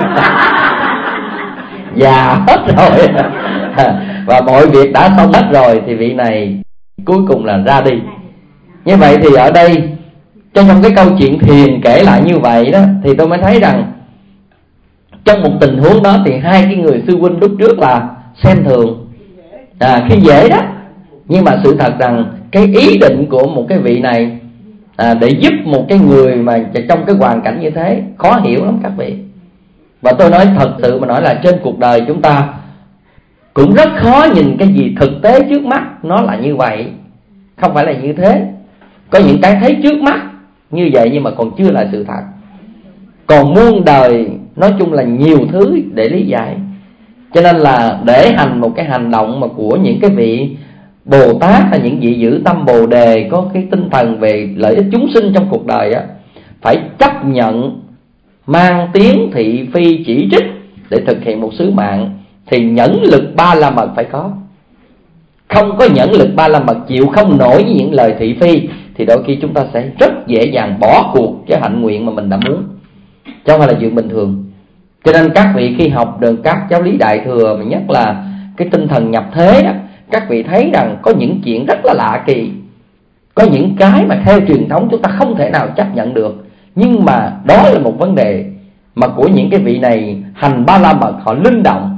già hết rồi và mọi việc đã xong hết rồi. Thì vị này cuối cùng là ra đi. Như vậy thì ở đây trong cái câu chuyện thiền kể lại như vậy đó, thì tôi mới thấy rằng trong một tình huống đó thì hai cái người sư huynh lúc trước là xem thường, khi dễ đó. Nhưng mà sự thật rằng cái ý định của một cái vị này để giúp một cái người mà trong cái hoàn cảnh như thế khó hiểu lắm các vị. Và tôi nói thật sự mà nói là trên cuộc đời chúng ta cũng rất khó nhìn cái gì thực tế trước mắt nó là như vậy, không phải là như thế. Có những cái thấy trước mắt như vậy nhưng mà còn chưa là sự thật. Còn muôn đời nói chung là nhiều thứ để lý giải. Cho nên là để hành một cái hành động mà của những cái vị Bồ Tát hay những vị giữ tâm Bồ Đề có cái tinh thần về lợi ích chúng sinh trong cuộc đời phải chấp nhận mang tiếng thị phi chỉ trích để thực hiện một sứ mạng. Thì nhẫn lực ba la mật phải có. Không có nhẫn lực ba la mật, chịu không nổi những lời thị phi, thì đôi khi chúng ta sẽ rất dễ dàng bỏ cuộc cái hạnh nguyện mà mình đã muốn, chứ không phải là chuyện bình thường. Cho nên các vị khi học được các giáo lý Đại Thừa, mà nhất là cái tinh thần nhập thế đó, các vị thấy rằng có những chuyện rất là lạ kỳ. Có những cái mà theo truyền thống chúng ta không thể nào chấp nhận được, nhưng mà đó là một vấn đề mà của những cái vị này hành ba la mật họ linh động.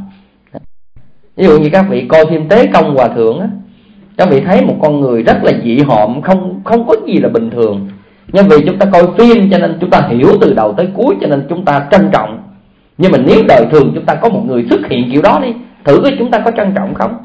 Ví dụ như các vị coi phim Tế Công Hòa Thượng các vị thấy một con người rất là dị hợm, không có gì là bình thường. Nhưng vì chúng ta coi phim cho nên chúng ta hiểu từ đầu tới cuối, cho nên chúng ta trân trọng. Nhưng mà nếu đời thường chúng ta có một người xuất hiện kiểu đó đi, thử coi chúng ta có trân trọng không?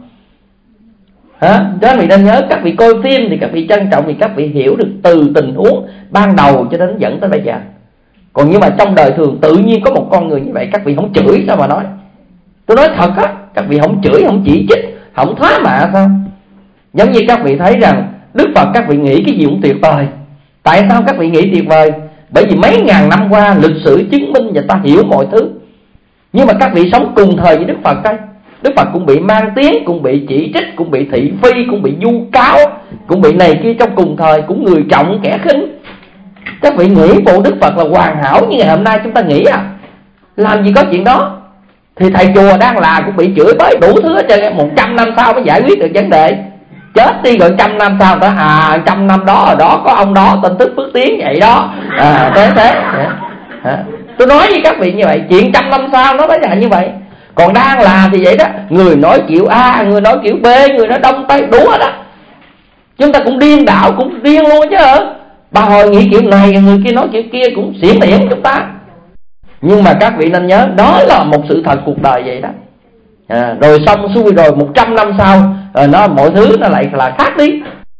Các vị nên nhớ, các vị coi phim thì các vị trân trọng, thì các vị hiểu được từ tình huống ban đầu cho đến dẫn tới bây giờ. Còn nhưng mà trong đời thường tự nhiên có một con người như vậy, các vị không chửi sao mà nói. Tôi nói thật á, các vị không chửi, không chỉ trích, không thoá mạ sao? Giống như các vị thấy rằng Đức Phật các vị nghĩ cái gì cũng tuyệt vời. Tại sao các vị nghĩ tuyệt vời? Bởi vì mấy ngàn năm qua lịch sử chứng minh và ta hiểu mọi thứ. Nhưng mà các vị sống cùng thời với Đức Phật đây, Đức Phật cũng bị mang tiếng, cũng bị chỉ trích, cũng bị thị phi, cũng bị vu cáo, cũng bị này kia trong cùng thời, cũng người trọng kẻ khinh. Các vị nghĩ bộ Đức Phật là hoàn hảo như ngày hôm nay chúng ta nghĩ à? Làm gì có chuyện đó. Thì thầy chùa đang là cũng bị chửi bới đủ thứ hết trơn. 100 năm sau mới giải quyết được vấn đề. Chết đi rồi 100 năm sau ta 100 năm đó ở đó có ông đó tên Tức Phước Tiến vậy đó. Thế. Tôi nói với các vị như vậy, chuyện 100 năm sau nó phải là như vậy. Còn đang là thì vậy đó, người nói kiểu A, người nói kiểu B, người nói đông tây đủ hết đó. Chúng ta cũng điên đảo, cũng điên luôn chứ hả? Bà hồi nghĩ kiểu này, người kia nói kiểu kia, cũng xiển liễn chúng ta. Nhưng mà các vị nên nhớ, đó là một sự thật cuộc đời vậy đó. Rồi xong xuôi rồi 100 năm sau nó mọi thứ nó lại là khác đi.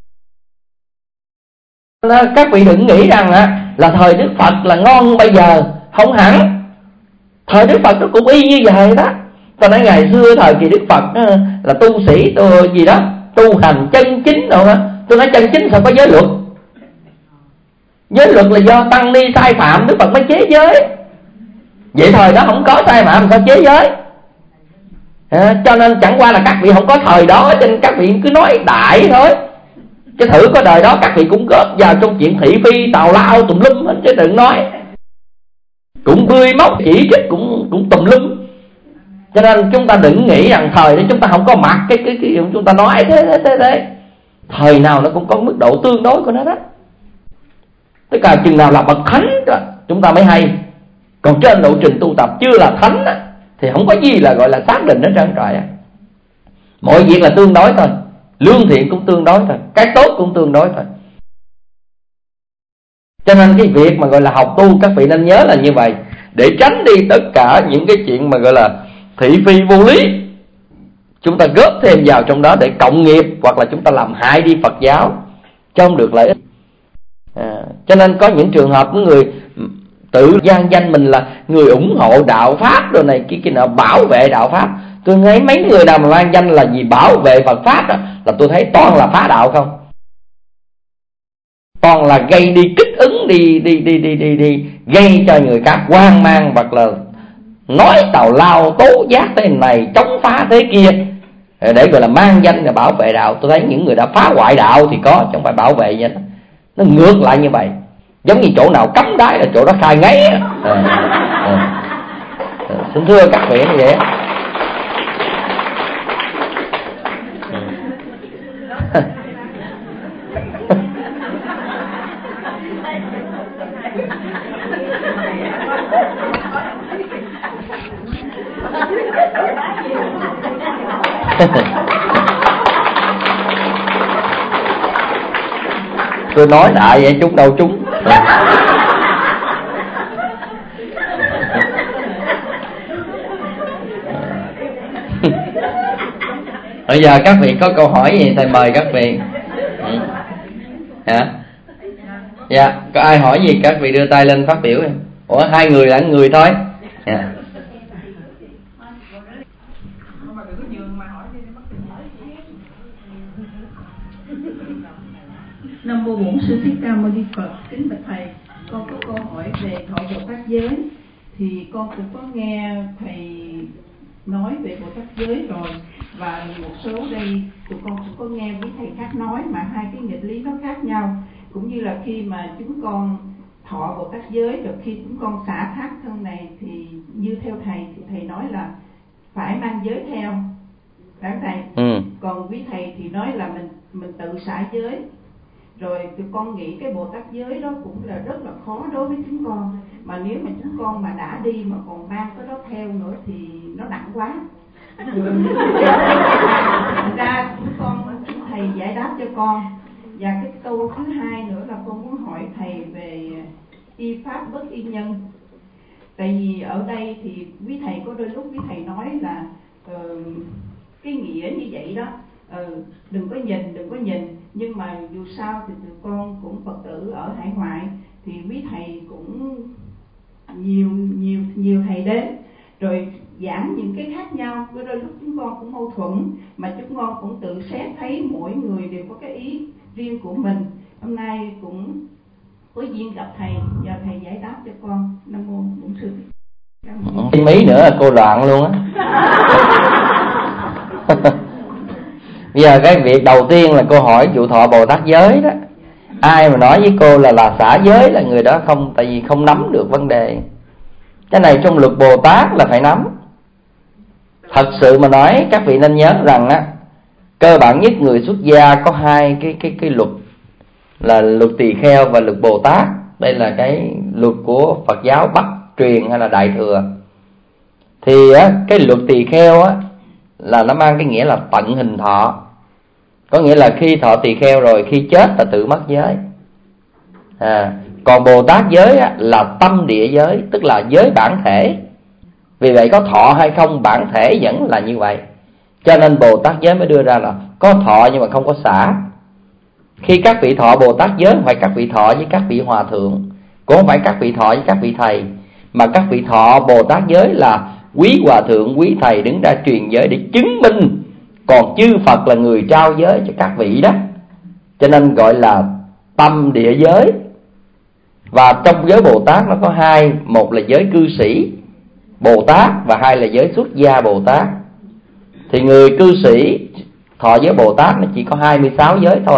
Các vị đừng nghĩ rằng là thời Đức Phật là ngon bây giờ, không hẳn. Thời Đức Phật nó cũng y như vậy đó. Ta nói ngày xưa thời kỳ Đức Phật là tu sĩ gì đó, tu hành chân chính đâu đó. Tôi nói chân chính sao có giới luật. Giới luật là do tăng ni sai phạm Đức Phật mới chế giới. Vậy thời đó không có sai phạm sao chế giới. Cho nên chẳng qua là các vị không có thời đó, cho nên các vị cứ nói đại thôi. Chứ thử có đời đó các vị cũng góp vào trong chuyện thị phi tào lao tùm lum hết, chứ đừng nói. Cũng bươi móc chỉ trích cũng tùm lum. Cho nên chúng ta đừng nghĩ rằng thời đó chúng ta không có mặt cái chúng ta nói thế. Thời nào nó cũng có mức độ tương đối của nó đó. Tức là chừng nào là bậc thánh đó, chúng ta mới hay. Còn trên lộ trình tu tập chưa là thánh á, thì không có gì là gọi là xác định hết trơn trời á. Mọi việc là tương đối thôi. Lương thiện cũng tương đối thôi, cái tốt cũng tương đối thôi. Cho nên cái việc mà gọi là học tu, các vị nên nhớ là như vậy, để tránh đi tất cả những cái chuyện mà gọi là thị phi vô lý. Chúng ta góp thêm vào trong đó để cộng nghiệp, hoặc là chúng ta làm hại đi Phật giáo, không được lợi ích. Cho nên có những trường hợp của người tự gian danh mình là người ủng hộ đạo Pháp rồi này kia nào, bảo vệ đạo Pháp. Tôi thấy mấy người nào mà mang danh là gì bảo vệ Phật Pháp đó, là tôi thấy toàn là phá đạo không. Toàn là gây đi kích ứng, đi gây cho người khác hoang mang, hoặc là nói tào lao tố giác thế này, chống phá thế kia, để gọi là mang danh là bảo vệ đạo. Tôi thấy những người đã phá hoại đạo thì có, chứ không phải bảo vệ vậy đó. Nó ngược lại như vậy. Giống như chỗ nào cấm đái là chỗ đó khai ngáy. Xin thưa các vị như vậy. Tôi nói đại vậy chúng đâu chúng. Bây giờ các vị có câu hỏi gì thầy mời các vị. Hả? Dạ, có ai hỏi gì các vị đưa tay lên phát biểu. Ủa, hai người là người thôi. Dạ.
Nam mô Bổn Sư Thích Ca Mâu Ni Phật. Kính bạch thầy, con có câu hỏi về thọ Bồ Tát giới. Thì con cũng có nghe thầy nói về Bồ Tát giới rồi, và một số đây tụi con cũng có nghe với thầy khác nói, mà hai cái nghịch lý nó khác nhau. Cũng như là khi mà chúng con thọ Bồ Tát giới, rồi khi chúng con xả thác thân này, thì như theo thầy thì thầy nói là phải mang giới theo, phải thầy? Còn quý thầy thì nói là mình tự xả giới. Rồi tụi con nghĩ cái Bồ Tát giới đó cũng là rất là khó đối với chúng con. Mà nếu mà chúng con mà đã đi mà còn mang cái đó theo nữa thì nó nặng quá. Thành ra chúng con, thầy giải đáp cho con. Và cái câu thứ hai nữa là con muốn hỏi thầy về y pháp bất y nhân. Tại vì ở đây thì quý thầy có đôi lúc quý thầy nói là cái nghĩa như vậy đó, đừng có nhìn. Nhưng mà dù sao thì tụi con cũng Phật tử ở hải ngoại, thì quý thầy cũng nhiều thầy đến rồi giảng những cái khác nhau, với đôi lúc chúng con cũng mâu thuẫn, mà chúng con cũng tự xét thấy mỗi người đều có cái ý riêng của mình. Hôm nay cũng có duyên gặp thầy, nhờ thầy giải đáp cho con. Nam mô Bổn Sư Thích Ca Mâu Ni.
Thêm ý nữa là cô loạn luôn á. Bây giờ cái việc đầu tiên là cô hỏi vụ thọ Bồ Tát giới đó. Ai mà nói với cô là xả giới là người đó không, tại vì không nắm được vấn đề. Cái này trong luật Bồ Tát là phải nắm. Thật sự mà nói, các vị nên nhớ rằng á, cơ bản nhất người xuất gia có hai cái luật, là luật tỳ kheo và luật Bồ Tát. Đây là cái luật của Phật giáo Bắc truyền hay là Đại thừa. Thì á, cái luật tỳ kheo á là nó mang cái nghĩa là tận hình thọ. Có nghĩa là khi thọ tỳ kheo rồi, khi chết là tự mất giới. Còn Bồ Tát giới á, là tâm địa giới, tức là giới bản thể. Vì vậy có thọ hay không, bản thể vẫn là như vậy. Cho nên Bồ Tát giới mới đưa ra là có thọ nhưng mà không có xả. Khi các vị thọ Bồ Tát giới, không phải các vị thọ với các vị hòa thượng, cũng không phải các vị thọ với các vị thầy, mà các vị thọ Bồ Tát giới là quý hòa thượng, quý thầy đứng ra truyền giới để chứng minh còn chư Phật là người trao giới cho các vị đó. Cho nên gọi là tâm địa giới. Và trong giới Bồ Tát nó có hai, một là giới cư sĩ Bồ Tát và hai là giới xuất gia Bồ Tát. Thì người cư sĩ thọ giới Bồ Tát nó chỉ có 26 giới thôi.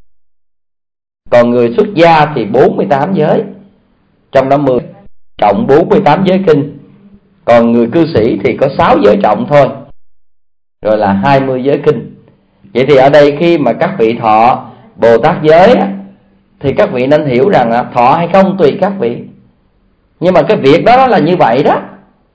Còn người xuất gia thì 48 giới. Trong đó 10 trọng 48 giới kinh. Còn người cư sĩ thì có 6 giới trọng thôi, rồi là 20 giới kinh. Vậy thì ở đây khi mà các vị thọ Bồ Tát giới thì các vị nên hiểu rằng là thọ hay không tùy các vị. Nhưng mà cái việc đó là như vậy đó.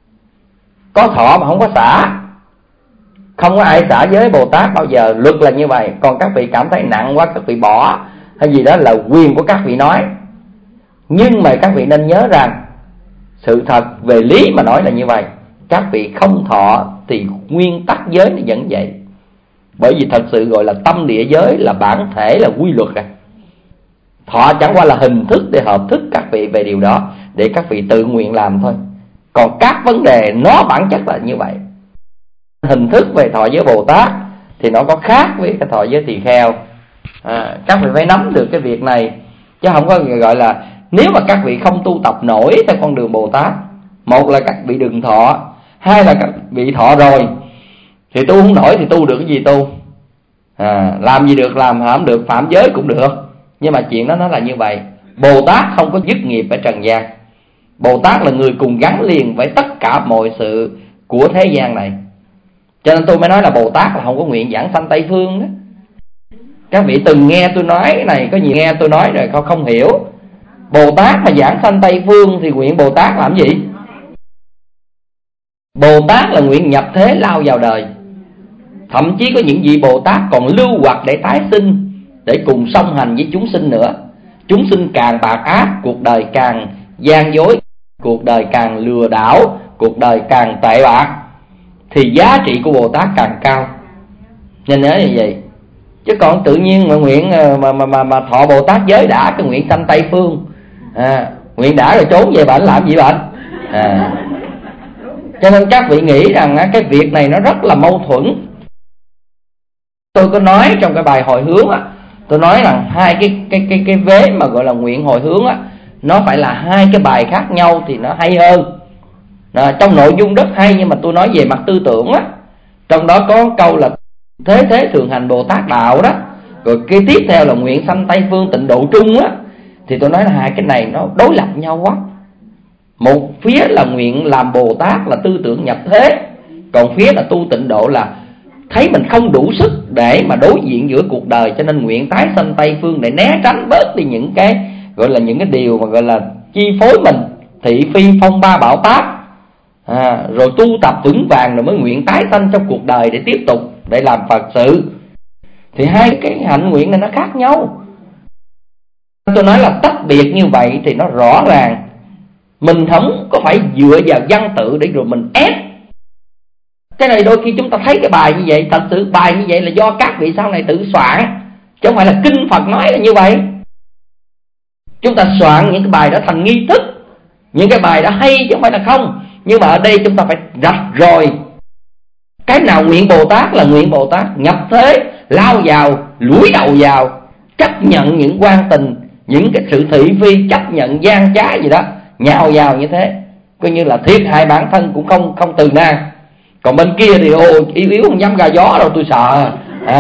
Có thọ mà không có xả. Không có ai xả giới Bồ Tát bao giờ, luật là như vậy. Còn các vị cảm thấy nặng quá, các vị bỏ hay gì đó là quyền của các vị nói. Nhưng mà các vị nên nhớ rằng sự thật về lý mà nói là như vậy. Các vị không thọ thì nguyên tắc giới nó vẫn vậy. Bởi vì thật sự gọi là tâm địa giới là bản thể, là quy luật. Thọ chẳng qua là hình thức để hợp thức các vị về điều đó, để các vị tự nguyện làm thôi. Còn các vấn đề nó bản chất là như vậy. Hình thức về thọ giới Bồ Tát thì nó có khác với cái thọ giới tỳ kheo. Các vị phải nắm được cái việc này. Chứ không có gọi là nếu mà các vị không tu tập nổi theo con đường Bồ Tát, một là các vị đừng thọ, hai là các vị thọ rồi thì tu không nổi thì tu được cái gì tu. Làm gì được làm, không được phạm giới cũng được. Nhưng mà chuyện đó nó là như vậy. Bồ Tát không có dứt nghiệp ở trần gian. Bồ Tát là người cùng gắn liền với tất cả mọi sự của thế gian này. Cho nên tôi mới nói là Bồ Tát là không có nguyện giảng sanh Tây Phương đó. Các vị từng nghe tôi nói cái này, có nhiều nghe tôi nói rồi không hiểu. Bồ Tát mà giảng sanh Tây Phương thì nguyện Bồ Tát làm gì? Bồ Tát là nguyện nhập thế lao vào đời. Thậm chí có những vị Bồ Tát còn lưu hoặc để tái sinh, để cùng song hành với chúng sinh nữa. Chúng sinh càng bạc ác, cuộc đời càng gian dối, cuộc đời càng lừa đảo, cuộc đời càng tệ bạc, thì giá trị của Bồ Tát càng cao. Nên nhớ như vậy. Chứ còn tự nhiên mà nguyện mà thọ Bồ Tát giới đã, cái nguyện sanh Tây Phương, nguyện đã rồi trốn về bệnh làm gì bệnh. Cho nên các vị nghĩ rằng cái việc này nó rất là mâu thuẫn. Tôi có nói trong cái bài hồi hướng tôi nói rằng hai cái vế mà gọi là nguyện hồi hướng nó phải là hai cái bài khác nhau thì nó hay hơn. Trong nội dung rất hay, nhưng mà tôi nói về mặt tư tưởng trong đó có câu là thế thường hành Bồ Tát đạo đó, rồi cái tiếp theo là nguyện sanh Tây Phương tịnh độ trung thì tôi nói là hai cái này nó đối lập nhau quá. Một phía là nguyện làm Bồ Tát là tư tưởng nhập thế, còn phía là tu tịnh độ là thấy mình không đủ sức để mà đối diện giữa cuộc đời, cho nên nguyện tái sanh Tây Phương để né tránh bớt đi những cái gọi là những cái điều mà gọi là chi phối mình, thị phi phong ba bão táp, rồi tu tập vững vàng rồi mới nguyện tái sanh trong cuộc đời để tiếp tục để làm Phật sự. Thì hai cái hạnh nguyện này nó khác nhau. Tôi nói là tách biệt như vậy thì nó rõ ràng. Mình không có phải dựa vào văn tự để rồi mình ép. Cái này đôi khi chúng ta thấy cái bài như vậy, thật sự bài như vậy là do các vị sau này tự soạn, chứ không phải là kinh Phật nói là như vậy. Chúng ta soạn những cái bài đó thành nghi thức, những cái bài đó hay chứ không phải là không. Nhưng mà ở đây chúng ta phải rạch rồi. Cái nào nguyện Bồ Tát là nguyện Bồ Tát nhập thế, lao vào, lũi đầu vào, chấp nhận những quan tình, những cái sự thị phi, chấp nhận, gian trá gì đó nhào vào như thế, coi như là thiệt hại bản thân cũng không từ nan. Còn bên kia thì yếu yếu không dám ra gió đâu, tôi sợ.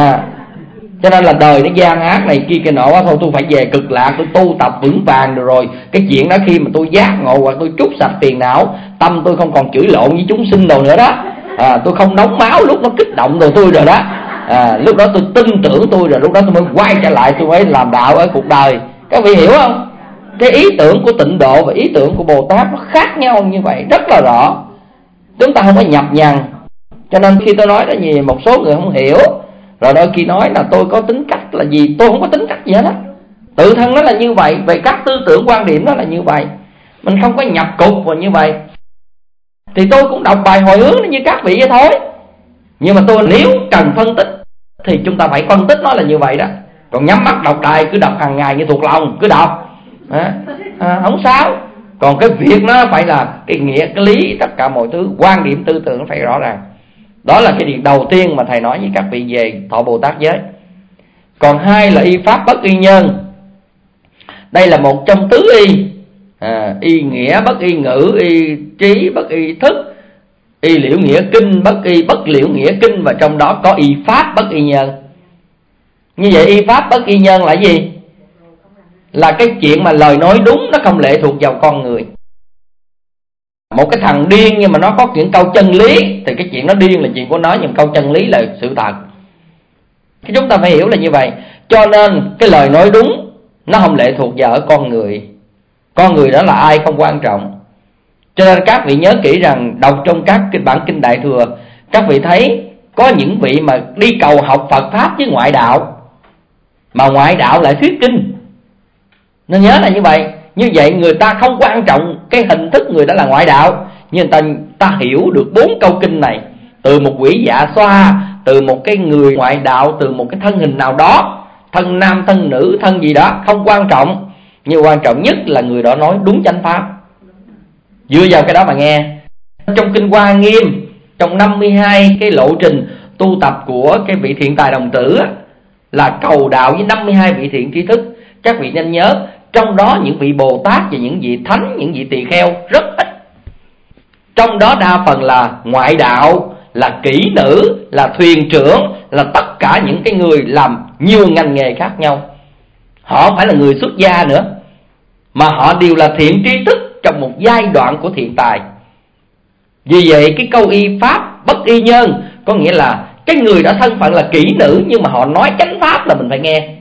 Cho nên là đời nó gian ác này kia kia nọ quá, thôi tôi phải về Cực Lạc, tôi tu tập vững vàng rồi cái chuyện đó khi mà tôi giác ngộ hoặc tôi trút sạch tiền não, tâm tôi không còn chửi lộn với chúng sinh đâu nữa đó. Tôi không nóng máu lúc nó kích động rồi tôi rồi đó. Lúc đó tôi tin tưởng tôi rồi, lúc đó tôi mới quay trở lại, tôi mới làm đạo ở cuộc đời. Các vị hiểu không? Cái ý tưởng của tịnh độ và ý tưởng của Bồ Tát nó khác nhau như vậy rất là rõ. Chúng ta không có nhập nhằng. Cho nên khi tôi nói đó gì một số người không hiểu, rồi đôi khi nói là tôi có tính cách là gì, tôi không có tính cách gì hết á. Tự thân nó là như vậy, về các tư tưởng quan điểm nó là như vậy, mình không có nhập cục vào như vậy. Thì tôi cũng đọc bài hồi hướng như các vị vậy thôi. Nhưng mà tôi nếu cần phân tích thì chúng ta phải phân tích nó là như vậy đó. Còn nhắm mắt đọc bài cứ đọc hàng ngày như thuộc lòng, cứ đọc không sao. Còn cái việc nó phải là cái nghĩa, cái lý, tất cả mọi thứ, quan điểm tư tưởng phải rõ ràng. Đó là cái điều đầu tiên mà thầy nói với các vị về thọ Bồ Tát giới. Còn hai là y pháp bất y nhân. Đây là một trong tứ y. Y nghĩa bất y ngữ, y trí bất y thức, y liễu nghĩa kinh bất y bất liễu nghĩa kinh, và trong đó có y pháp bất y nhân. Như vậy y pháp bất y nhân là gì? Là cái chuyện mà lời nói đúng nó không lệ thuộc vào con người. Một cái thằng điên nhưng mà nó có những câu chân lý thì cái chuyện nó điên là chuyện của nó, nhưng câu chân lý là sự thật. Thì chúng ta phải hiểu là như vậy. Cho nên cái lời nói đúng nó không lệ thuộc vào ở con người. Con người đó là ai không quan trọng. Cho nên các vị nhớ kỹ rằng đọc trong các cái bản kinh Đại Thừa, các vị thấy có những vị mà đi cầu học Phật Pháp với ngoại đạo, mà ngoại đạo lại thuyết kinh. Nên nhớ là như vậy. Như vậy người ta không quan trọng cái hình thức người đó là ngoại đạo, nhưng ta hiểu được 4 câu kinh này từ một quỷ dạ xoa, từ một cái người ngoại đạo, từ một cái thân hình nào đó, thân nam, thân nữ, thân gì đó, không quan trọng. Nhưng quan trọng nhất là người đó nói đúng chánh pháp. Dựa vào cái đó mà nghe. Trong kinh Hoa Nghiêm, trong 52 cái lộ trình tu tập của cái vị thiện tài đồng tử là cầu đạo với 52 vị thiện tri thức. Các vị nên nhớ, trong đó những vị Bồ Tát và những vị Thánh, những vị tỳ kheo rất ít. Trong đó đa phần là ngoại đạo, là kỹ nữ, là thuyền trưởng, là tất cả những cái người làm nhiều ngành nghề khác nhau. Họ không phải là người xuất gia nữa, mà họ đều là thiện tri thức trong một giai đoạn của thiện tài. Vì vậy cái câu y pháp bất y nhân có nghĩa là cái người đã thân phận là kỹ nữ, nhưng mà họ nói chánh pháp là mình phải nghe.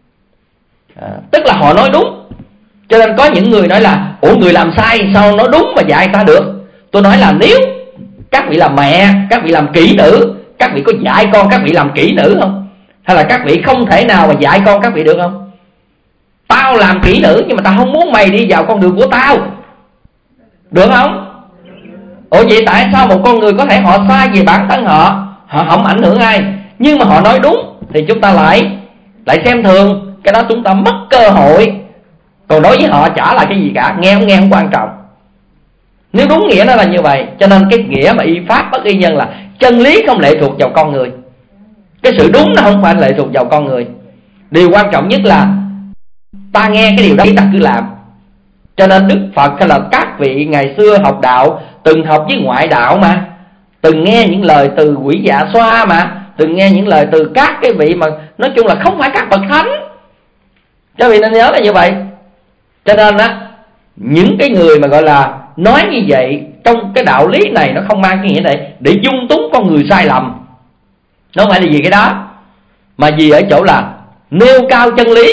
Tức là họ nói đúng. Cho nên có những người nói là ủa người làm sai sao nói đúng mà dạy ta được. Tôi nói là nếu các vị làm mẹ, các vị làm kỹ nữ, các vị có dạy con các vị làm kỹ nữ không? Hay là các vị không thể nào mà dạy con các vị được không? Tao làm kỹ nữ nhưng mà tao không muốn mày đi vào con đường của tao, được không? Ủa vậy tại sao một con người có thể họ sai về bản thân họ, họ không ảnh hưởng ai, nhưng mà họ nói đúng thì chúng ta lại xem thường. Cái đó chúng ta mất cơ hội. Còn đối với họ chả là cái gì cả, nghe không quan trọng. Nếu đúng nghĩa nó là như vậy. Cho nên cái nghĩa mà y pháp bất y nhân là chân lý không lệ thuộc vào con người. Cái sự đúng nó không phải lệ thuộc vào con người. Điều quan trọng nhất là ta nghe cái điều đó ta cứ làm. Cho nên Đức Phật hay là các vị ngày xưa học đạo từng học với ngoại đạo mà, từng nghe những lời từ quỷ dạ xoa mà, từng nghe những lời từ các cái vị mà nói chung là không phải các bậc thánh. Các vị nên nhớ là như vậy. Cho nên những cái người mà gọi là nói như vậy trong cái đạo lý này nó không mang cái nghĩa này để dung túng con người sai lầm. Nó không phải là gì cái đó, mà vì ở chỗ là nêu cao chân lý.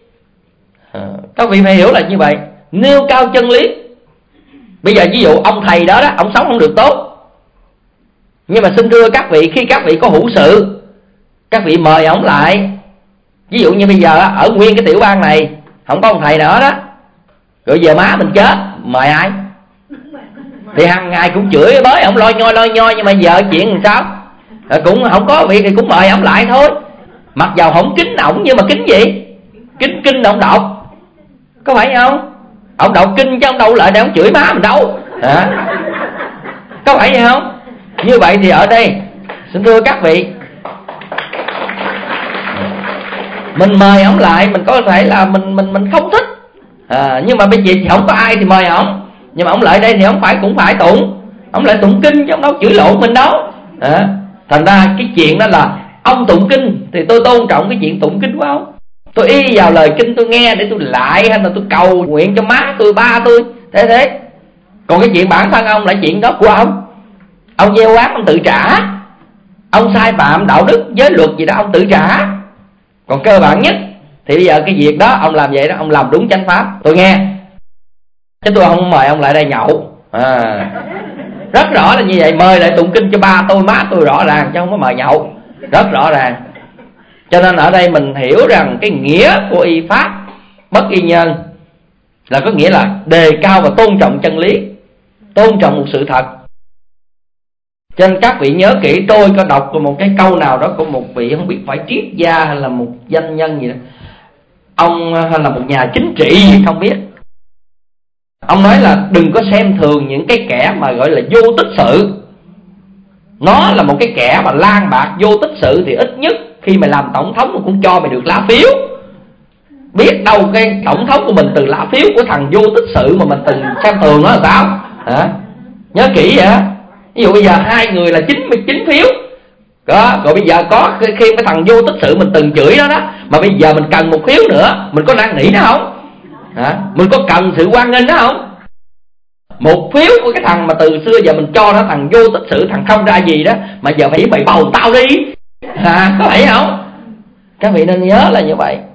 Các vị phải hiểu là như vậy, nêu cao chân lý. Bây giờ ví dụ ông thầy đó ông sống không được tốt, nhưng mà xin thưa các vị, khi các vị có hữu sự, các vị mời ông lại. Ví dụ như bây giờ ở nguyên cái tiểu bang này không có ông thầy nữa đó, rồi giờ má mình chết, mời ai? Thì hàng ngày cũng chửi bới ông loi nhoi, nhưng mà giờ chuyện làm sao? Cũng không có việc thì cũng mời ông lại thôi. Mặc dầu không kính ổng, nhưng mà kính gì? Kính kinh ông đọc, có phải không? Ông đọc kinh chứ ông đâu lại để ông chửi má mình đâu. Có phải vậy không? Như vậy thì ở đây xin thưa các vị, Mình mời ổng lại, mình có thể là mình không thích, nhưng mà bây giờ không có ai thì mời ổng, nhưng mà ổng lại đây thì ổng cũng phải tụng, ổng lại tụng kinh chứ ổng đâu chửi lộn mình đâu. Thành ra cái chuyện đó là ông tụng kinh thì tôi tôn trọng cái chuyện tụng kinh của ông, tôi y vào lời kinh tôi nghe để tôi lại, hay là tôi cầu nguyện cho má tôi, ba tôi, thế. Còn cái chuyện bản thân ông là chuyện đó của ông gieo oán ông tự trả, ông sai phạm đạo đức giới luật gì đó ông tự trả. Còn cơ bản nhất thì bây giờ cái việc đó ông làm vậy đó, ông làm đúng chánh pháp tôi nghe, chứ tôi không mời ông lại đây nhậu. Rất rõ là như vậy, mời lại tụng kinh cho ba tôi má tôi rõ ràng, chứ không có mời nhậu, rất rõ ràng. Cho nên ở đây mình hiểu rằng cái nghĩa của y pháp bất y nhân là có nghĩa là đề cao và tôn trọng chân lý, tôn trọng một sự thật. Cho nên các vị nhớ kỹ, tôi có đọc một cái câu nào đó của một vị không biết phải triết gia hay là một doanh nhân gì đó, ông hay là một nhà chính trị gì không biết, ông nói là đừng có xem thường những cái kẻ mà gọi là vô tích sự. Nó là một cái kẻ mà lang bạc vô tích sự thì ít nhất khi mày làm tổng thống nó cũng cho mày được lá phiếu. Biết đâu cái tổng thống của mình từ lá phiếu của thằng vô tích sự mà mình từng xem thường nó là sao? Nhớ kỹ vậy. Ví dụ bây giờ hai người là 99 phiếu đó, rồi bây giờ có khi cái thằng vô tích sự mình từng chửi nó đó, mà bây giờ mình cần một phiếu nữa, mình có năn nỉ nó không? Mình có cần sự hoan nghênh nó không? Một phiếu của cái thằng mà từ xưa giờ mình cho nó thằng vô tích sự, thằng không ra gì đó, mà giờ mày bầu tao đi, có phải không? Các vị nên nhớ là như vậy.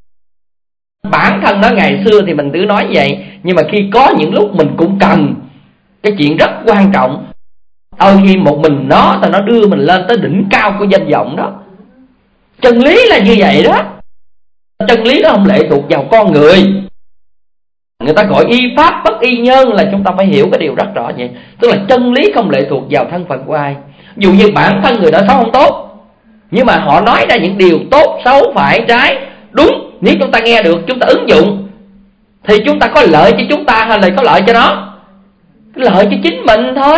Bản thân nó ngày xưa thì mình cứ nói vậy, nhưng mà khi có những lúc mình cũng cần cái chuyện rất quan trọng, khi một mình nó thì nó đưa mình lên tới đỉnh cao của danh vọng đó. Chân lý là như vậy đó. Chân lý nó không lệ thuộc vào con người. Người ta gọi y pháp bất y nhân là chúng ta phải hiểu cái điều rất rõ vậy. Tức là chân lý không lệ thuộc vào thân phận của ai. Dù như bản thân người đó xấu không tốt, nhưng mà họ nói ra những điều tốt, xấu, phải, trái, đúng, nếu chúng ta nghe được, chúng ta ứng dụng thì chúng ta có lợi cho chúng ta hay là có lợi cho nó? Lợi cho chính mình thôi.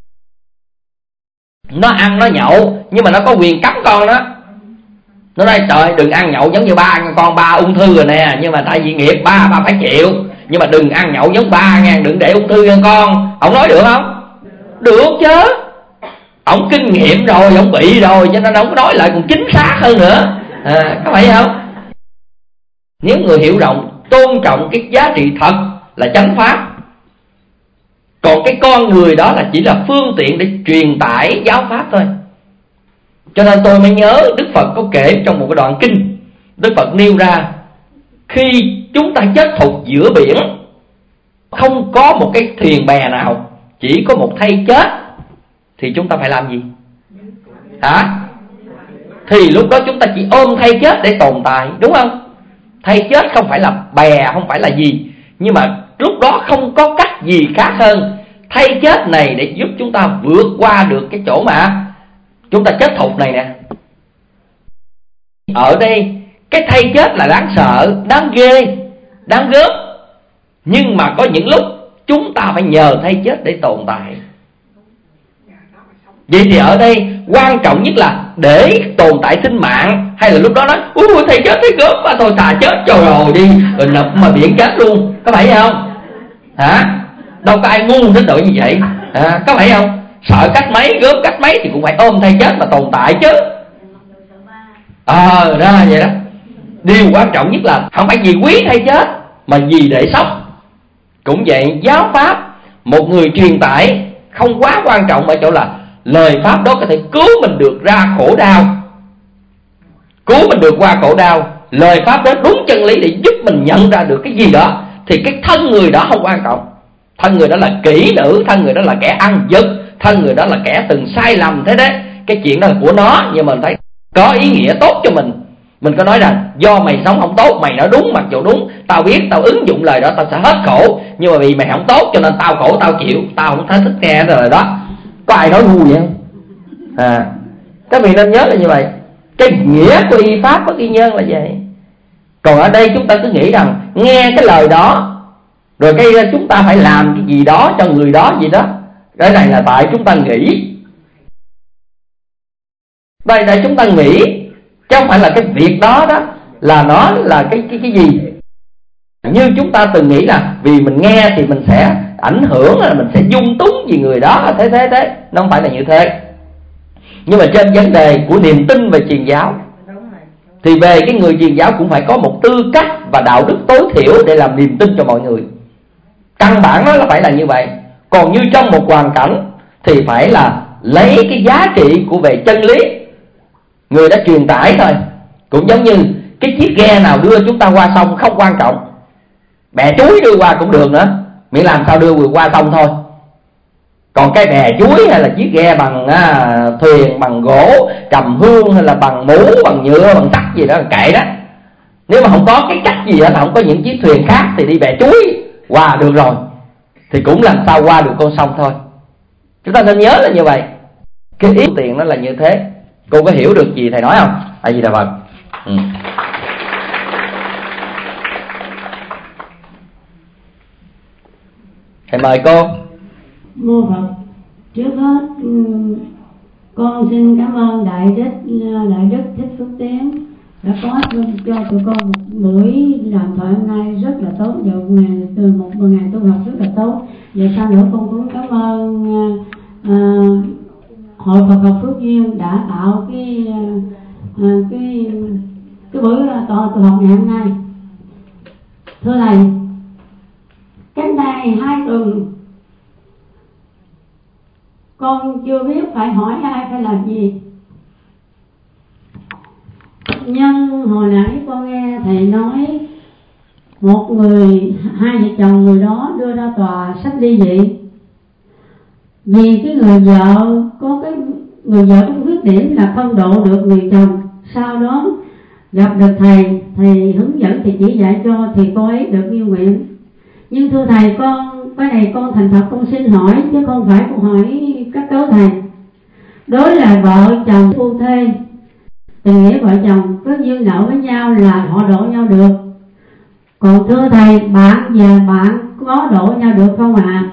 Nó ăn nó nhậu, nhưng mà nó có quyền cấm con đó. Nó nói trời đừng ăn nhậu giống như ba, con ba ung thư rồi nè, nhưng mà tại vì nghiệp ba phải chịu, nhưng mà đừng ăn nhậu giống ba nha, đừng để ung thư cho con. Ông nói được không? Được chứ. Ông kinh nghiệm rồi, ông bị rồi, cho nên ông có nói lại còn chính xác hơn nữa. Có phải không? Nếu người hiểu rộng, tôn trọng cái giá trị thật là chánh pháp, còn cái con người đó là chỉ là phương tiện để truyền tải giáo pháp thôi. Cho nên tôi mới nhớ Đức Phật có kể trong một cái đoạn kinh, Đức Phật nêu ra khi chúng ta chết thục giữa biển, không có một cái thuyền bè nào, chỉ có một thây chết, thì chúng ta phải làm gì? Thì lúc đó chúng ta chỉ ôm thây chết để tồn tại, đúng không? Thây chết không phải là bè, không phải là gì, nhưng mà lúc đó không có cách gì khác hơn thây chết này để giúp chúng ta vượt qua được cái chỗ mà chúng ta chết thục này nè. Ở đây cái thây chết là đáng sợ, đáng ghê, đáng gớm, nhưng mà có những lúc chúng ta phải nhờ thây chết để tồn tại. Vậy thì ở đây quan trọng nhất là để tồn tại sinh mạng, hay là lúc đó nói thầy chết thấy gớm quá thôi thà chết cho rồi đi, rồi nộp mà biển chết luôn, có phải không? Đâu có ai ngu đến độ như vậy, có phải không? Sợ cách mấy, gớm cách mấy thì cũng phải ôm thầy chết mà tồn tại chứ. Ra vậy đó. Điều quan trọng nhất là không phải vì quý thầy chết, mà vì để sống. Cũng vậy, giáo pháp một người truyền tải không quá quan trọng ở chỗ là lời pháp đó có thể cứu mình được ra khổ đau, cứu mình được qua khổ đau. Lời pháp đó đúng chân lý để giúp mình nhận ra được cái gì đó, thì cái thân người đó không quan trọng. Thân người đó là kỹ nữ, thân người đó là kẻ ăn giật, thân người đó là kẻ từng sai lầm, thế đấy. Cái chuyện đó là của nó, nhưng mà mình thấy có ý nghĩa tốt cho mình. Mình có nói rằng do mày sống không tốt, mày nói đúng mặc dù đúng, tao biết, tao ứng dụng lời đó tao sẽ hết khổ, nhưng mà vì mày không tốt cho nên tao khổ tao chịu, tao không thấy thích nghe rồi đó. Có ai nói ngu vậy không? Các vị nên nhớ là như vậy. Cái nghĩa của y pháp bất y nhân là vậy. Còn ở đây chúng ta cứ nghĩ rằng nghe cái lời đó rồi cái chúng ta phải làm cái gì đó cho người đó gì đó. Cái này là tại chúng ta nghĩ. Đây chúng ta nghĩ, chứ không phải là cái việc đó đó là nó là cái gì. Như chúng ta từng nghĩ là vì mình nghe thì mình sẽ ảnh hưởng, là mình sẽ dung túng vì người đó, thế. Nó không phải là như thế. Nhưng mà trên vấn đề của niềm tin về truyền giáo thì về cái người truyền giáo cũng phải có một tư cách và đạo đức tối thiểu để làm niềm tin cho mọi người. Căn bản nó là phải là như vậy. Còn như trong một hoàn cảnh thì phải là lấy cái giá trị của về chân lý người đã truyền tải thôi. Cũng giống như cái chiếc ghe nào đưa chúng ta qua sông không quan trọng, bè chuối đưa qua cũng được nữa, miễn làm sao đưa qua sông thôi. Còn cái bè chuối hay là chiếc ghe bằng thuyền bằng gỗ trầm hương, hay là bằng mũ, bằng nhựa, bằng sắt gì đó, kệ đó. Nếu mà không có cái cách gì hết, không có những chiếc thuyền khác thì đi bè chuối qua được rồi, thì cũng làm sao qua được con sông thôi. Chúng ta nên nhớ là như vậy. Cái ý tiền nó là như thế. Cô có hiểu được gì thầy nói không? Tại vì là Phật. Thầy mời cô.
Mô Phật. Trước hết con xin cảm ơn Đại Đức Thích Phước Tiến đã có cho tụi con một buổi đàm thoại hôm nay rất là tốt, và một ngày tu học rất là tốt. Và sau nữa con cũng cảm ơn Hội Phật học Phước Duyên đã tạo cái buổi tu học ngày hôm nay. Thưa thầy, cách đây 2 tuần con chưa biết phải hỏi ai, phải làm gì. Nhưng hồi nãy con nghe thầy nói hai vợ chồng người đó đưa ra tòa sắp ly dị vì cái người vợ có khuyết điểm là không độ được người chồng. Sau đó gặp được thầy hướng dẫn, thì chỉ dạy cho, thì cô ấy được như nguyện. Nhưng thưa thầy, cái này con thành thật con xin hỏi, chứ không phải con hỏi các cớ thầy. Đối là vợ chồng phu thê, tình nghĩa vợ chồng có duyên nợ với nhau là họ độ nhau được. Còn thưa thầy, bạn và bạn có độ nhau được không ạ?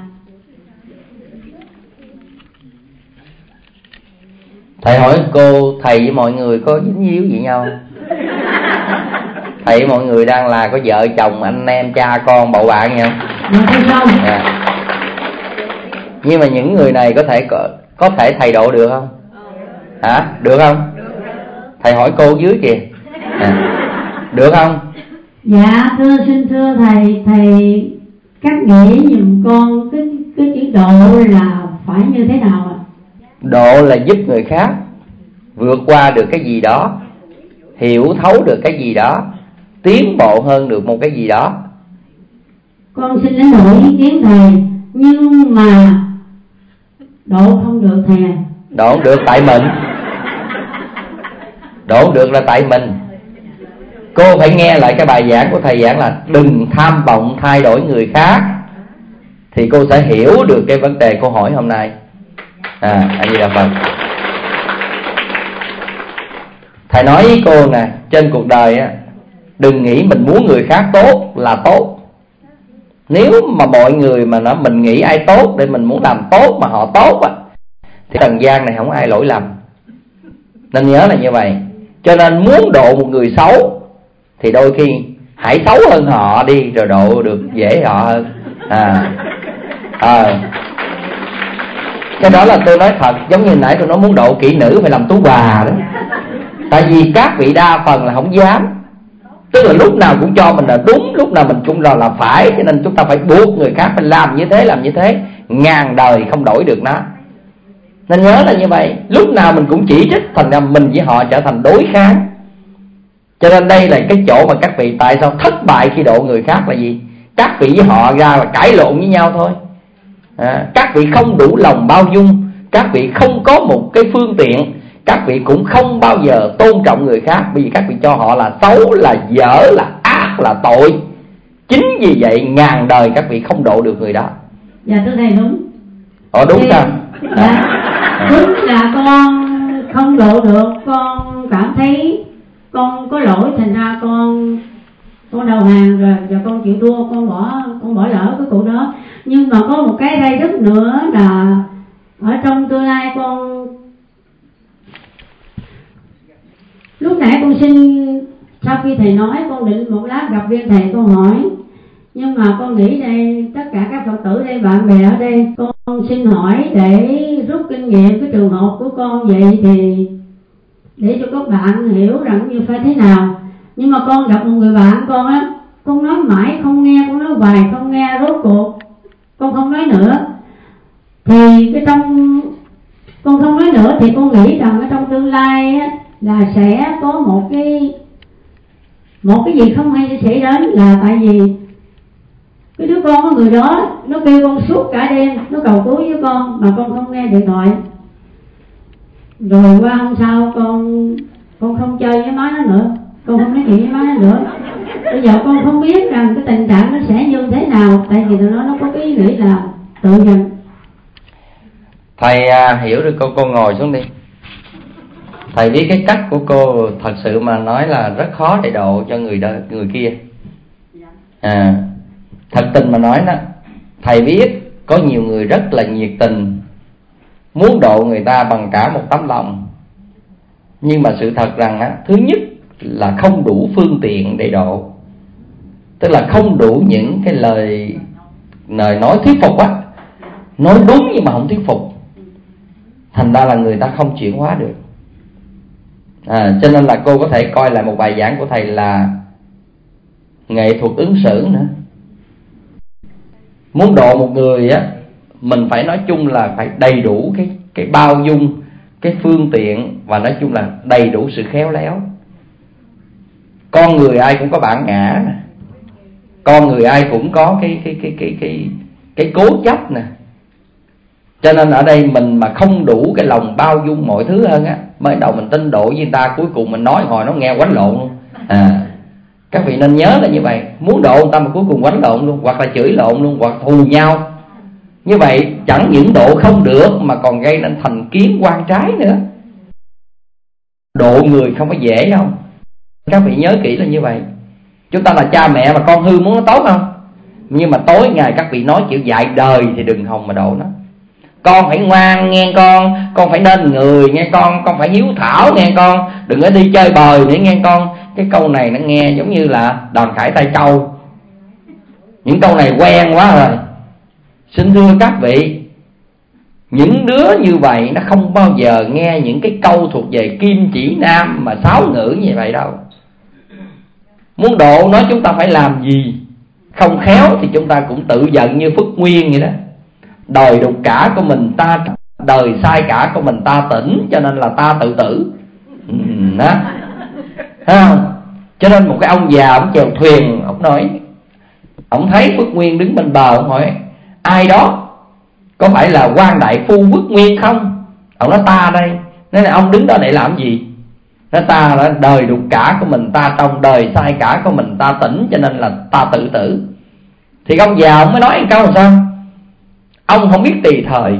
Thầy hỏi cô, thầy với mọi người có dính díu gì nhau? Thầy với mọi người đang là có vợ chồng, anh em, cha con, bầu bạn nhau. Nhưng mà những người này có thể thầy độ được không? Hả? Được không? Thầy hỏi cô dưới kìa. Được không?
Dạ xin thưa thầy cách nghĩ giùm con cái chữ độ là phải như thế nào ạ?
Độ là giúp người khác vượt qua được cái gì đó, hiểu thấu được cái gì đó, tiến bộ hơn được một cái gì đó.
Con xin đánh đổi ý kiến thầy, nhưng mà độ không được thầy.
Độ không được tại mình. Độ không được là tại mình. Cô phải nghe lại cái bài giảng của thầy giảng là đừng tham vọng thay đổi người khác, thì cô sẽ hiểu được cái vấn đề cô hỏi hôm nay. A Di Đà Phật. Thầy nói với cô nè, trên cuộc đời á, đừng nghĩ mình muốn người khác tốt là tốt. Nếu mà mọi người mà mình nghĩ ai tốt để mình muốn làm tốt mà họ tốt á, thì trần gian này không ai lỗi lầm. Nên nhớ là như vậy. Cho nên muốn độ một người xấu thì đôi khi hãy xấu hơn họ đi, rồi độ được dễ họ hơn. Cái đó là tôi nói thật. Giống như nãy tôi nói muốn độ kỹ nữ phải làm tú bà đó. Tại vì các vị đa phần là không dám. Tức là lúc nào cũng cho mình là đúng, lúc nào mình cũng là phải. Cho nên chúng ta phải buộc người khác phải làm như thế. Ngàn đời không đổi được nó. Nên nhớ là như vậy. Lúc nào mình cũng chỉ trích, thành ra mình với họ trở thành đối kháng. Cho nên đây là cái chỗ mà các vị tại sao thất bại khi độ người khác là gì? Các vị với họ ra là cãi lộn với nhau thôi. Các vị không đủ lòng bao dung, các vị không có một cái phương tiện, các vị cũng không bao giờ tôn trọng người khác. Bởi vì các vị cho họ là xấu, là dở, là ác, là tội. Chính vì vậy ngàn đời các vị không độ được người đó.
Dạ thưa thầy đúng.
Đúng sao?
Đúng là con không độ được. Con cảm thấy con có lỗi, thành ra con đầu hàng rồi, và con chịu thua, con bỏ lỡ cái cụ đó. Nhưng mà có một cái đây rất nữa là ở trong tương lai con lúc nãy con xin Sau khi thầy nói, con định một lát gặp riêng thầy con hỏi, nhưng mà con nghĩ đây tất cả các Phật tử đây, bạn bè ở đây, con xin hỏi để rút kinh nghiệm cái trường hợp của con vậy, thì để cho các bạn hiểu rằng như phải thế nào. Nhưng mà con gặp một người bạn con á, con nói mãi không nghe, con nói hoài không nghe, rốt cuộc con không nói nữa. Thì cái trong con không nói nữa thì con nghĩ rằng ở trong tương lai á, là sẽ có một cái gì không hay sẽ xảy đến, là tại vì cái đứa con của người đó nó kêu con suốt cả đêm, nó cầu cứu với con mà con không nghe điện thoại. Rồi qua hôm sau con không chơi với má nó nữa, con không nói chuyện với má nó nữa. Bây giờ con không biết rằng cái tình trạng nó sẽ như thế nào, tại vì nó có cái ý nghĩ là tự nhận.
Thầy hiểu được cô ngồi xuống đi. Thầy biết cái cách của cô thật sự mà nói là rất khó để độ cho người kia. Thật tình mà nói đó, thầy biết có nhiều người rất là nhiệt tình, muốn độ người ta bằng cả một tấm lòng. Nhưng mà sự thật rằng á, thứ nhất là không đủ phương tiện để độ. Tức là không đủ những cái lời nói thuyết phục á, nói đúng nhưng mà không thuyết phục, thành ra là người ta không chuyển hóa được. Cho nên là cô có thể coi lại một bài giảng của thầy là nghệ thuật ứng xử nữa. Muốn độ một người á, mình phải nói chung là phải đầy đủ cái bao dung, cái phương tiện, và nói chung là đầy đủ sự khéo léo. Con người ai cũng có bản ngã nè, con người ai cũng có cái cố chấp nè. Cho nên ở đây mình mà không đủ cái lòng bao dung mọi thứ hơn á, mới đầu mình tin độ với người ta, cuối cùng mình nói hồi nó nghe quánh lộn luôn. Các vị nên nhớ là như vậy. Muốn độ người ta mà cuối cùng quánh lộn luôn, hoặc là chửi lộn luôn, hoặc thù nhau, như vậy chẳng những độ không được mà còn gây nên thành kiến quan trái nữa. Độ người không có dễ đâu. Các vị nhớ kỹ là như vậy. Chúng ta là cha mẹ mà con hư muốn nó tốt không? Nhưng mà tối ngày các vị nói chịu dạy đời thì đừng hòng mà độ nó. Con phải ngoan nghe con phải nên người nghe con phải hiếu thảo nghe con, đừng có đi chơi bời nữa nghe con. Cái câu này nó nghe giống như là đòn khải tay châu. Những câu này quen quá rồi. Xin thưa các vị, những đứa như vậy nó không bao giờ nghe những cái câu thuộc về kim chỉ nam mà sáo ngữ như vậy đâu. Muốn độ nói chúng ta phải làm gì, không khéo thì chúng ta cũng tự giận như Phước Nguyên vậy đó. Đời đục cả của mình ta, đời sai cả của mình ta tỉnh, cho nên là ta tự tử. Đó. Thấy không? Cho nên một cái ông già ông chèo thuyền, ông nói, ông thấy Phước Nguyên đứng bên bờ, ông hỏi ai đó, có phải là quan đại phu Phước Nguyên không? Ông nói ta đây. Nói là ông đứng đó để làm gì? Nói ta là đời đục cả của mình ta, trong đời sai cả của mình ta tỉnh, cho nên là ta tự tử. Thì ông già ông mới nói một câu là sao? Ông không biết tùy thời.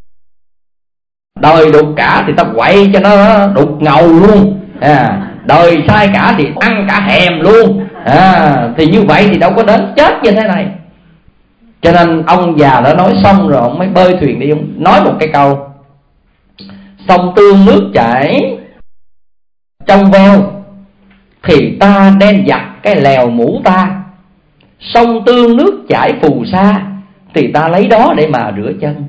Đời đục cả thì ta quậy cho nó đục ngầu luôn. Đời sai cả thì ăn cả hèm luôn. Thì như vậy thì đâu có đến chết như thế này. Cho nên ông già đã nói xong rồi, ông mới bơi thuyền đi. Ông nói một cái câu: sông tương nước chảy trong veo, thì ta đem giặt cái lèo mũ ta. Sông tương nước chảy phù sa, thì ta lấy đó để mà rửa chân.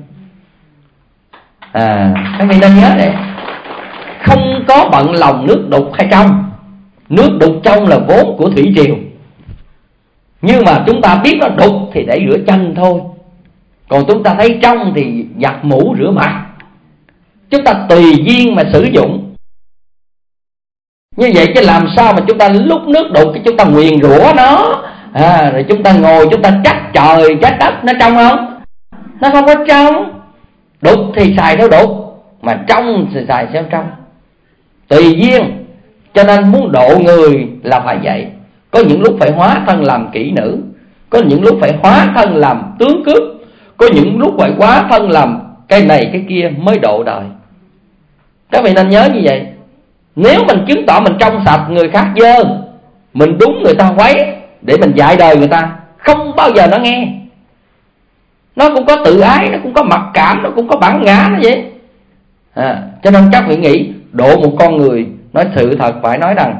Các vị nên nhớ đấy. Không có bận lòng nước đục hay trong. Nước đục trong là vốn của thủy triều, nhưng mà chúng ta biết nó đục thì để rửa chân thôi. Còn chúng ta thấy trong thì giặt mũ rửa mặt. Chúng ta tùy duyên mà sử dụng. Như vậy chứ làm sao mà chúng ta lúc nước đục cái chúng ta nguyền rủa nó, rồi chúng ta ngồi chúng ta trách trời trách đất, nó trong không? Nó không có trong. Đục thì xài theo đục, mà trong thì xài theo trong. Tùy duyên. Cho nên muốn độ người là phải vậy. Có những lúc phải hóa thân làm kỹ nữ, có những lúc phải hóa thân làm tướng cướp, có những lúc phải hóa thân làm cái này cái kia mới độ đời. Các vị nên nhớ như vậy. Nếu mình chứng tỏ mình trong sạch, người khác dơ, mình đúng người ta quấy để mình dạy đời người ta, không bao giờ nó nghe. Nó cũng có tự ái, nó cũng có mặc cảm, nó cũng có bản ngã nó vậy. Cho nên các vị nghĩ độ một con người, nói sự thật phải nói rằng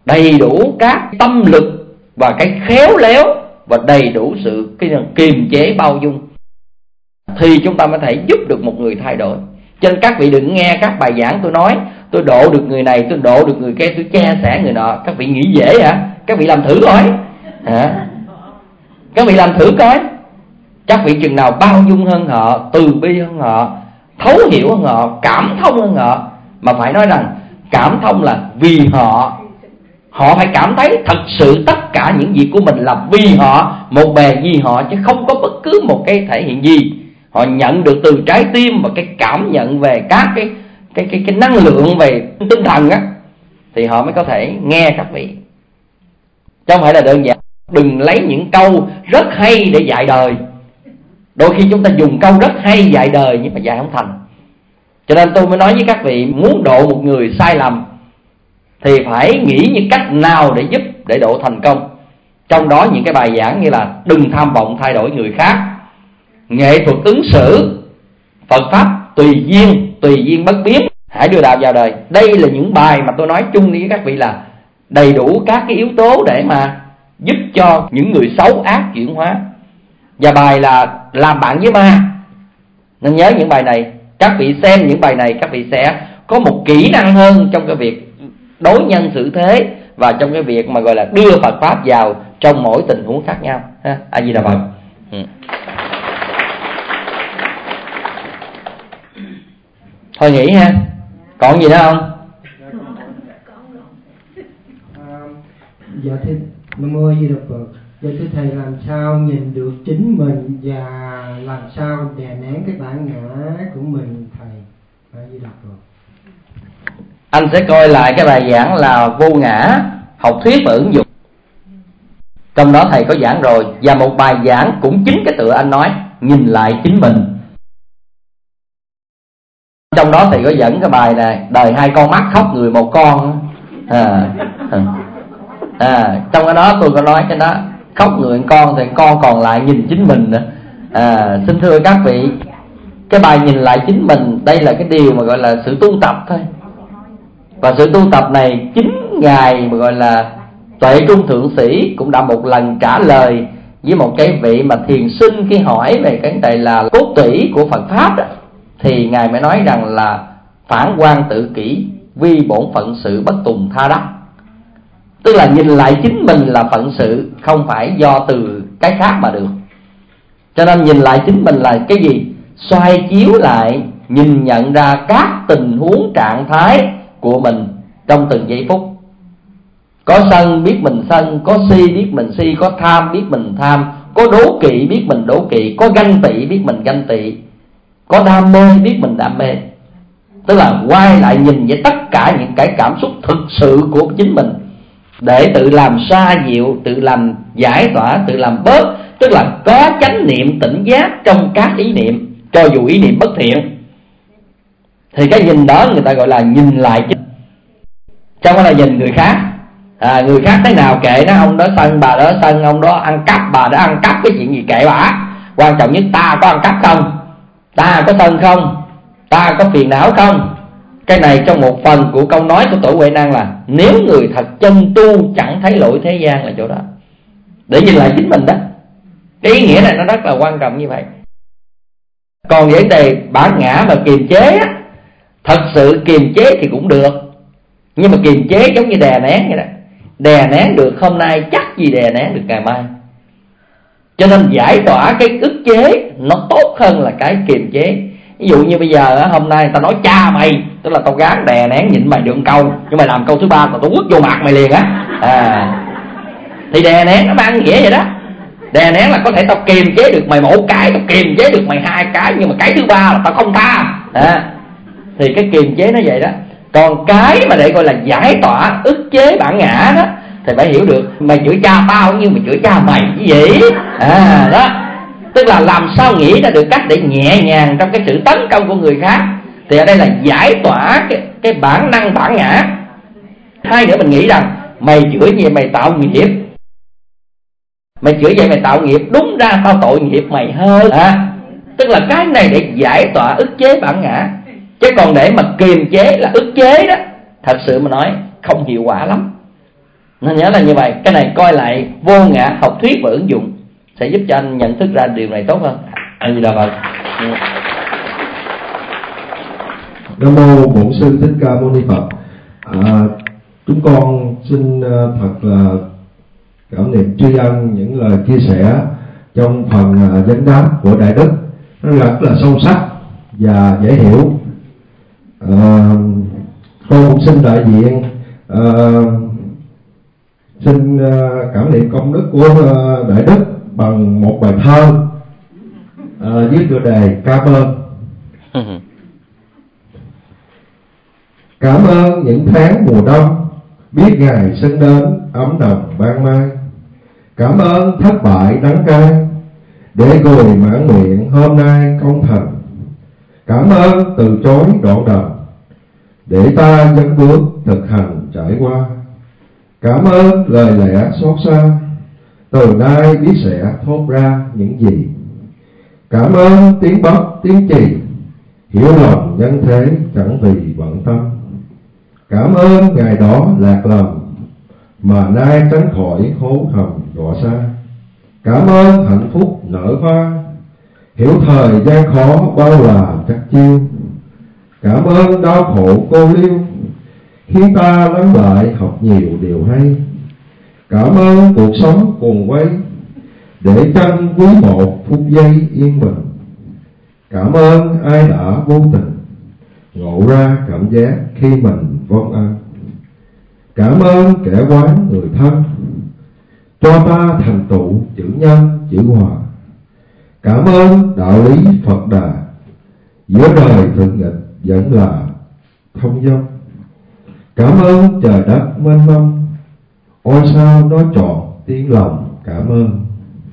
đầy đủ các tâm lực và cái khéo léo, và đầy đủ sự kiềm chế bao dung, thì chúng ta mới thể giúp được một người thay đổi. Cho nên các vị đừng nghe các bài giảng tôi nói tôi độ được người này, tôi độ được người kia, tôi chia sẻ người nọ. Các vị nghĩ dễ hả? Các vị làm thử coi. Các vị làm thử coi. Các vị chừng nào bao dung hơn họ, từ bi hơn họ, thấu hiểu hơn họ, cảm thông hơn họ. Mà phải nói rằng cảm thông là vì họ phải cảm thấy thật sự tất cả những việc của mình là vì họ, một bề vì họ, chứ không có bất cứ một cái thể hiện gì. Họ nhận được từ trái tim và cái cảm nhận về các cái năng lượng về tinh thần á, thì họ mới có thể nghe các vị. Chứ không phải là đơn giản. Đừng lấy những câu rất hay để dạy đời. Đôi khi chúng ta dùng câu rất hay dạy đời nhưng mà dạy không thành. Cho nên tôi mới nói với các vị, muốn độ một người sai lầm thì phải nghĩ những cách nào để giúp để độ thành công. Trong đó những cái bài giảng như là đừng tham vọng thay đổi người khác, nghệ thuật ứng xử, Phật pháp tùy duyên bất biến, hãy đưa đạo vào đời. Đây là những bài mà tôi nói chung với các vị là đầy đủ các cái yếu tố để mà giúp cho những người xấu ác chuyển hóa. Và bài là làm bạn với ma, nên nhớ những bài này. Các vị xem những bài này, các vị sẽ có một kỹ năng hơn trong cái việc đối nhân xử thế, và trong cái việc mà gọi là đưa Phật pháp vào trong mỗi tình huống khác nhau. A Di Đà Phật. Thôi nghỉ ha. Còn gì nữa không?
Dạ thưa Nam Mô A Di Đà Phật. Dạ thưa thầy, làm sao nhìn được chính mình và làm sao đè nén cái bản ngã của mình thầy? A Di Đà Phật.
Anh sẽ coi lại cái bài giảng là vô ngã, học thuyết và ứng dụng. Trong đó thầy có giảng rồi. Và một bài giảng cũng chính cái tựa anh nói, nhìn lại chính mình. Trong đó thầy có dẫn cái bài này, đời hai con mắt khóc người một con. Trong cái đó tôi có nói cái đó, khóc người con thì con còn lại nhìn chính mình nữa. Xin thưa các vị, cái bài nhìn lại chính mình, đây là cái điều mà gọi là sự tu tập thôi. Và sự tu tập này chính Ngài mà gọi là Tuệ Trung Thượng Sĩ cũng đã một lần trả lời với một cái vị mà thiền sinh khi hỏi về cái này là cốt tủy của Phật pháp đó, thì Ngài mới nói rằng là phản quan tự kỷ, vi bổn phận sự bất tùng tha đắc. Tức là nhìn lại chính mình là phận sự, không phải do từ cái khác mà được. Cho nên nhìn lại chính mình là cái gì? Xoay chiếu lại, nhìn nhận ra các tình huống trạng thái của mình trong từng giây phút. Có sân biết mình sân, có si biết mình si, có tham biết mình tham, có đố kỵ biết mình đố kỵ, có ganh tị biết mình ganh tị, có đam mê biết mình đam mê. Tức là quay lại nhìn với tất cả những cái cảm xúc thực sự của chính mình, để tự làm xoa dịu, tự làm giải tỏa, tự làm bớt. Tức là có chánh niệm tỉnh giác trong các ý niệm, cho dù ý niệm bất thiện. Thì cái nhìn đó người ta gọi là nhìn lại chính. Trong đó là nhìn người khác. Người khác thế nào kệ nó, ông đó sân bà đó sân, ông đó ăn cắp bà đó ăn cắp, cái chuyện gì kệ bả. Quan trọng nhất ta có ăn cắp không, ta có sân không, ta có phiền não không. Cái này trong một phần của câu nói của Tổ Huệ Năng là nếu người thật chân tu chẳng thấy lỗi thế gian là chỗ đó. Để nhìn lại chính mình đó. Cái ý nghĩa này nó rất là quan trọng như vậy. Còn vấn đề bản ngã mà kiềm chế á, thật sự kiềm chế thì cũng được, nhưng mà kiềm chế giống như đè nén vậy đó. Đè nén được hôm nay chắc gì đè nén được ngày mai. Cho nên giải tỏa cái ức chế nó tốt hơn là cái kiềm chế. Ví dụ như bây giờ hôm nay người ta nói cha mày, tức là tao gán đè nén nhịn mày được câu, nhưng mày làm câu thứ ba tao quất vô mặt mày liền á. Thì đè nén nó mang nghĩa vậy đó. Đè nén là có thể tao kiềm chế được mày một cái, tao kiềm chế được mày hai cái, nhưng mà cái thứ ba là tao không tha. Thì cái kiềm chế nó vậy đó. Còn cái mà để gọi là giải tỏa ức chế bản ngã đó, thì phải hiểu được mày chửi cha tao như mày chửi cha mày cái gì. Đó. Tức là làm sao nghĩ ra được cách để nhẹ nhàng trong cái sự tấn công của người khác. Thì ở đây là giải tỏa cái bản năng bản ngã. Hai nữa mình nghĩ rằng mày chửi vậy mày tạo nghiệp, mày chửi vậy mày tạo nghiệp, đúng ra tao tội nghiệp mày hơn. Tức là cái này để giải tỏa ức chế bản ngã. Chứ còn để mà kiềm chế là ức chế đó, thật sự mà nói không hiệu quả lắm. Nên nhớ là như vậy. Cái này coi lại vô ngã học thuyết và ứng dụng sẽ giúp cho anh nhận thức ra điều này tốt hơn. Anh gì là vậy?
Nam mô Bổn Sư Thích Ca Mâu Ni Phật. Chúng con xin thật là cảm niệm tri ân những lời chia sẻ trong phần vấn đáp của Đại Đức, nó rất là sâu sắc và dễ hiểu. Con cũng xin đại diện xin cảm niệm công đức của Đại Đức bằng một bài thơ với tựa đề Cảm ơn. Cảm ơn những tháng mùa đông, biết ngày xuân đến ấm nồng ban mai. Cảm ơn thất bại đắng cay, để rồi mãn nguyện hôm nay công thành. Cảm ơn từ chối đoạn đầm, để ta dấn bước thực hành trải qua. Cảm ơn lời lẽ xót xa, từ nay biết sẽ thốt ra những gì. Cảm ơn tiếng bắp tiếng chì, hiểu lòng nhân thế chẳng vì bận tâm. Cảm ơn ngày đó lạc lầm, mà nay tránh khỏi hố hầm đọa xa. Cảm ơn hạnh phúc nở hoa, hiểu thời gian khó bao là chắc chiêu. Cảm ơn đau khổ cô liêu, khiến ta lắng lại học nhiều điều hay. Cảm ơn cuộc sống cuồng quay, để tranh quý một phút giây yên bình. Cảm ơn ai đã vô tình ngộ ra cảm giác khi mình vong ân. Cảm ơn kẻ quán người thân, cho ta thành tựu chữ nhân chữ hòa. Cảm ơn đạo lý Phật Đà, giữa đời thực nghịch vẫn là thông dong. Cảm ơn trời đất mênh mông, ôi sao nói trọn tiếng lòng cảm ơn.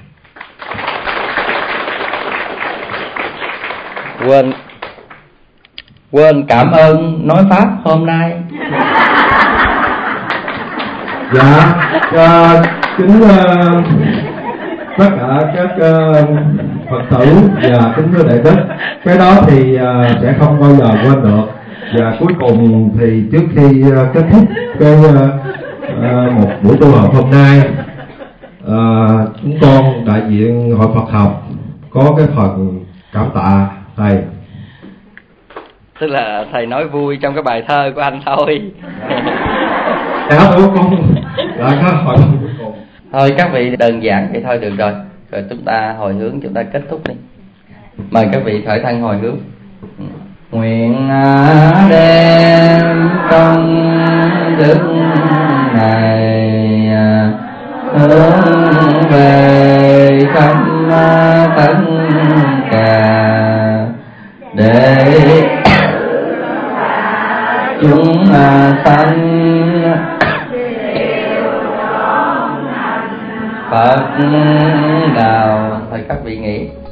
Quên cảm ơn nói pháp hôm nay.
Dạ, kính tất cả các Phật tử và kính thưa Đại Đức, cái đó thì sẽ không bao giờ quên được. Và cuối cùng thì trước khi kết thúc cái một buổi tu học hôm nay, chúng con đại diện Hội Phật học có cái phần cảm tạ thầy.
Tức là thầy nói vui trong cái bài thơ của anh thôi.
Dạ đúng không? Là có hỏi cuối cùng.
Thôi các vị đơn giản vậy thôi được rồi. Rồi chúng ta hồi hướng, chúng ta kết thúc đi. Mời các vị khởi thân hồi hướng. Nguyện đem công đức này hướng về khắp tất cả, để chúng sanh Phật đạo. Thôi các vị nghĩ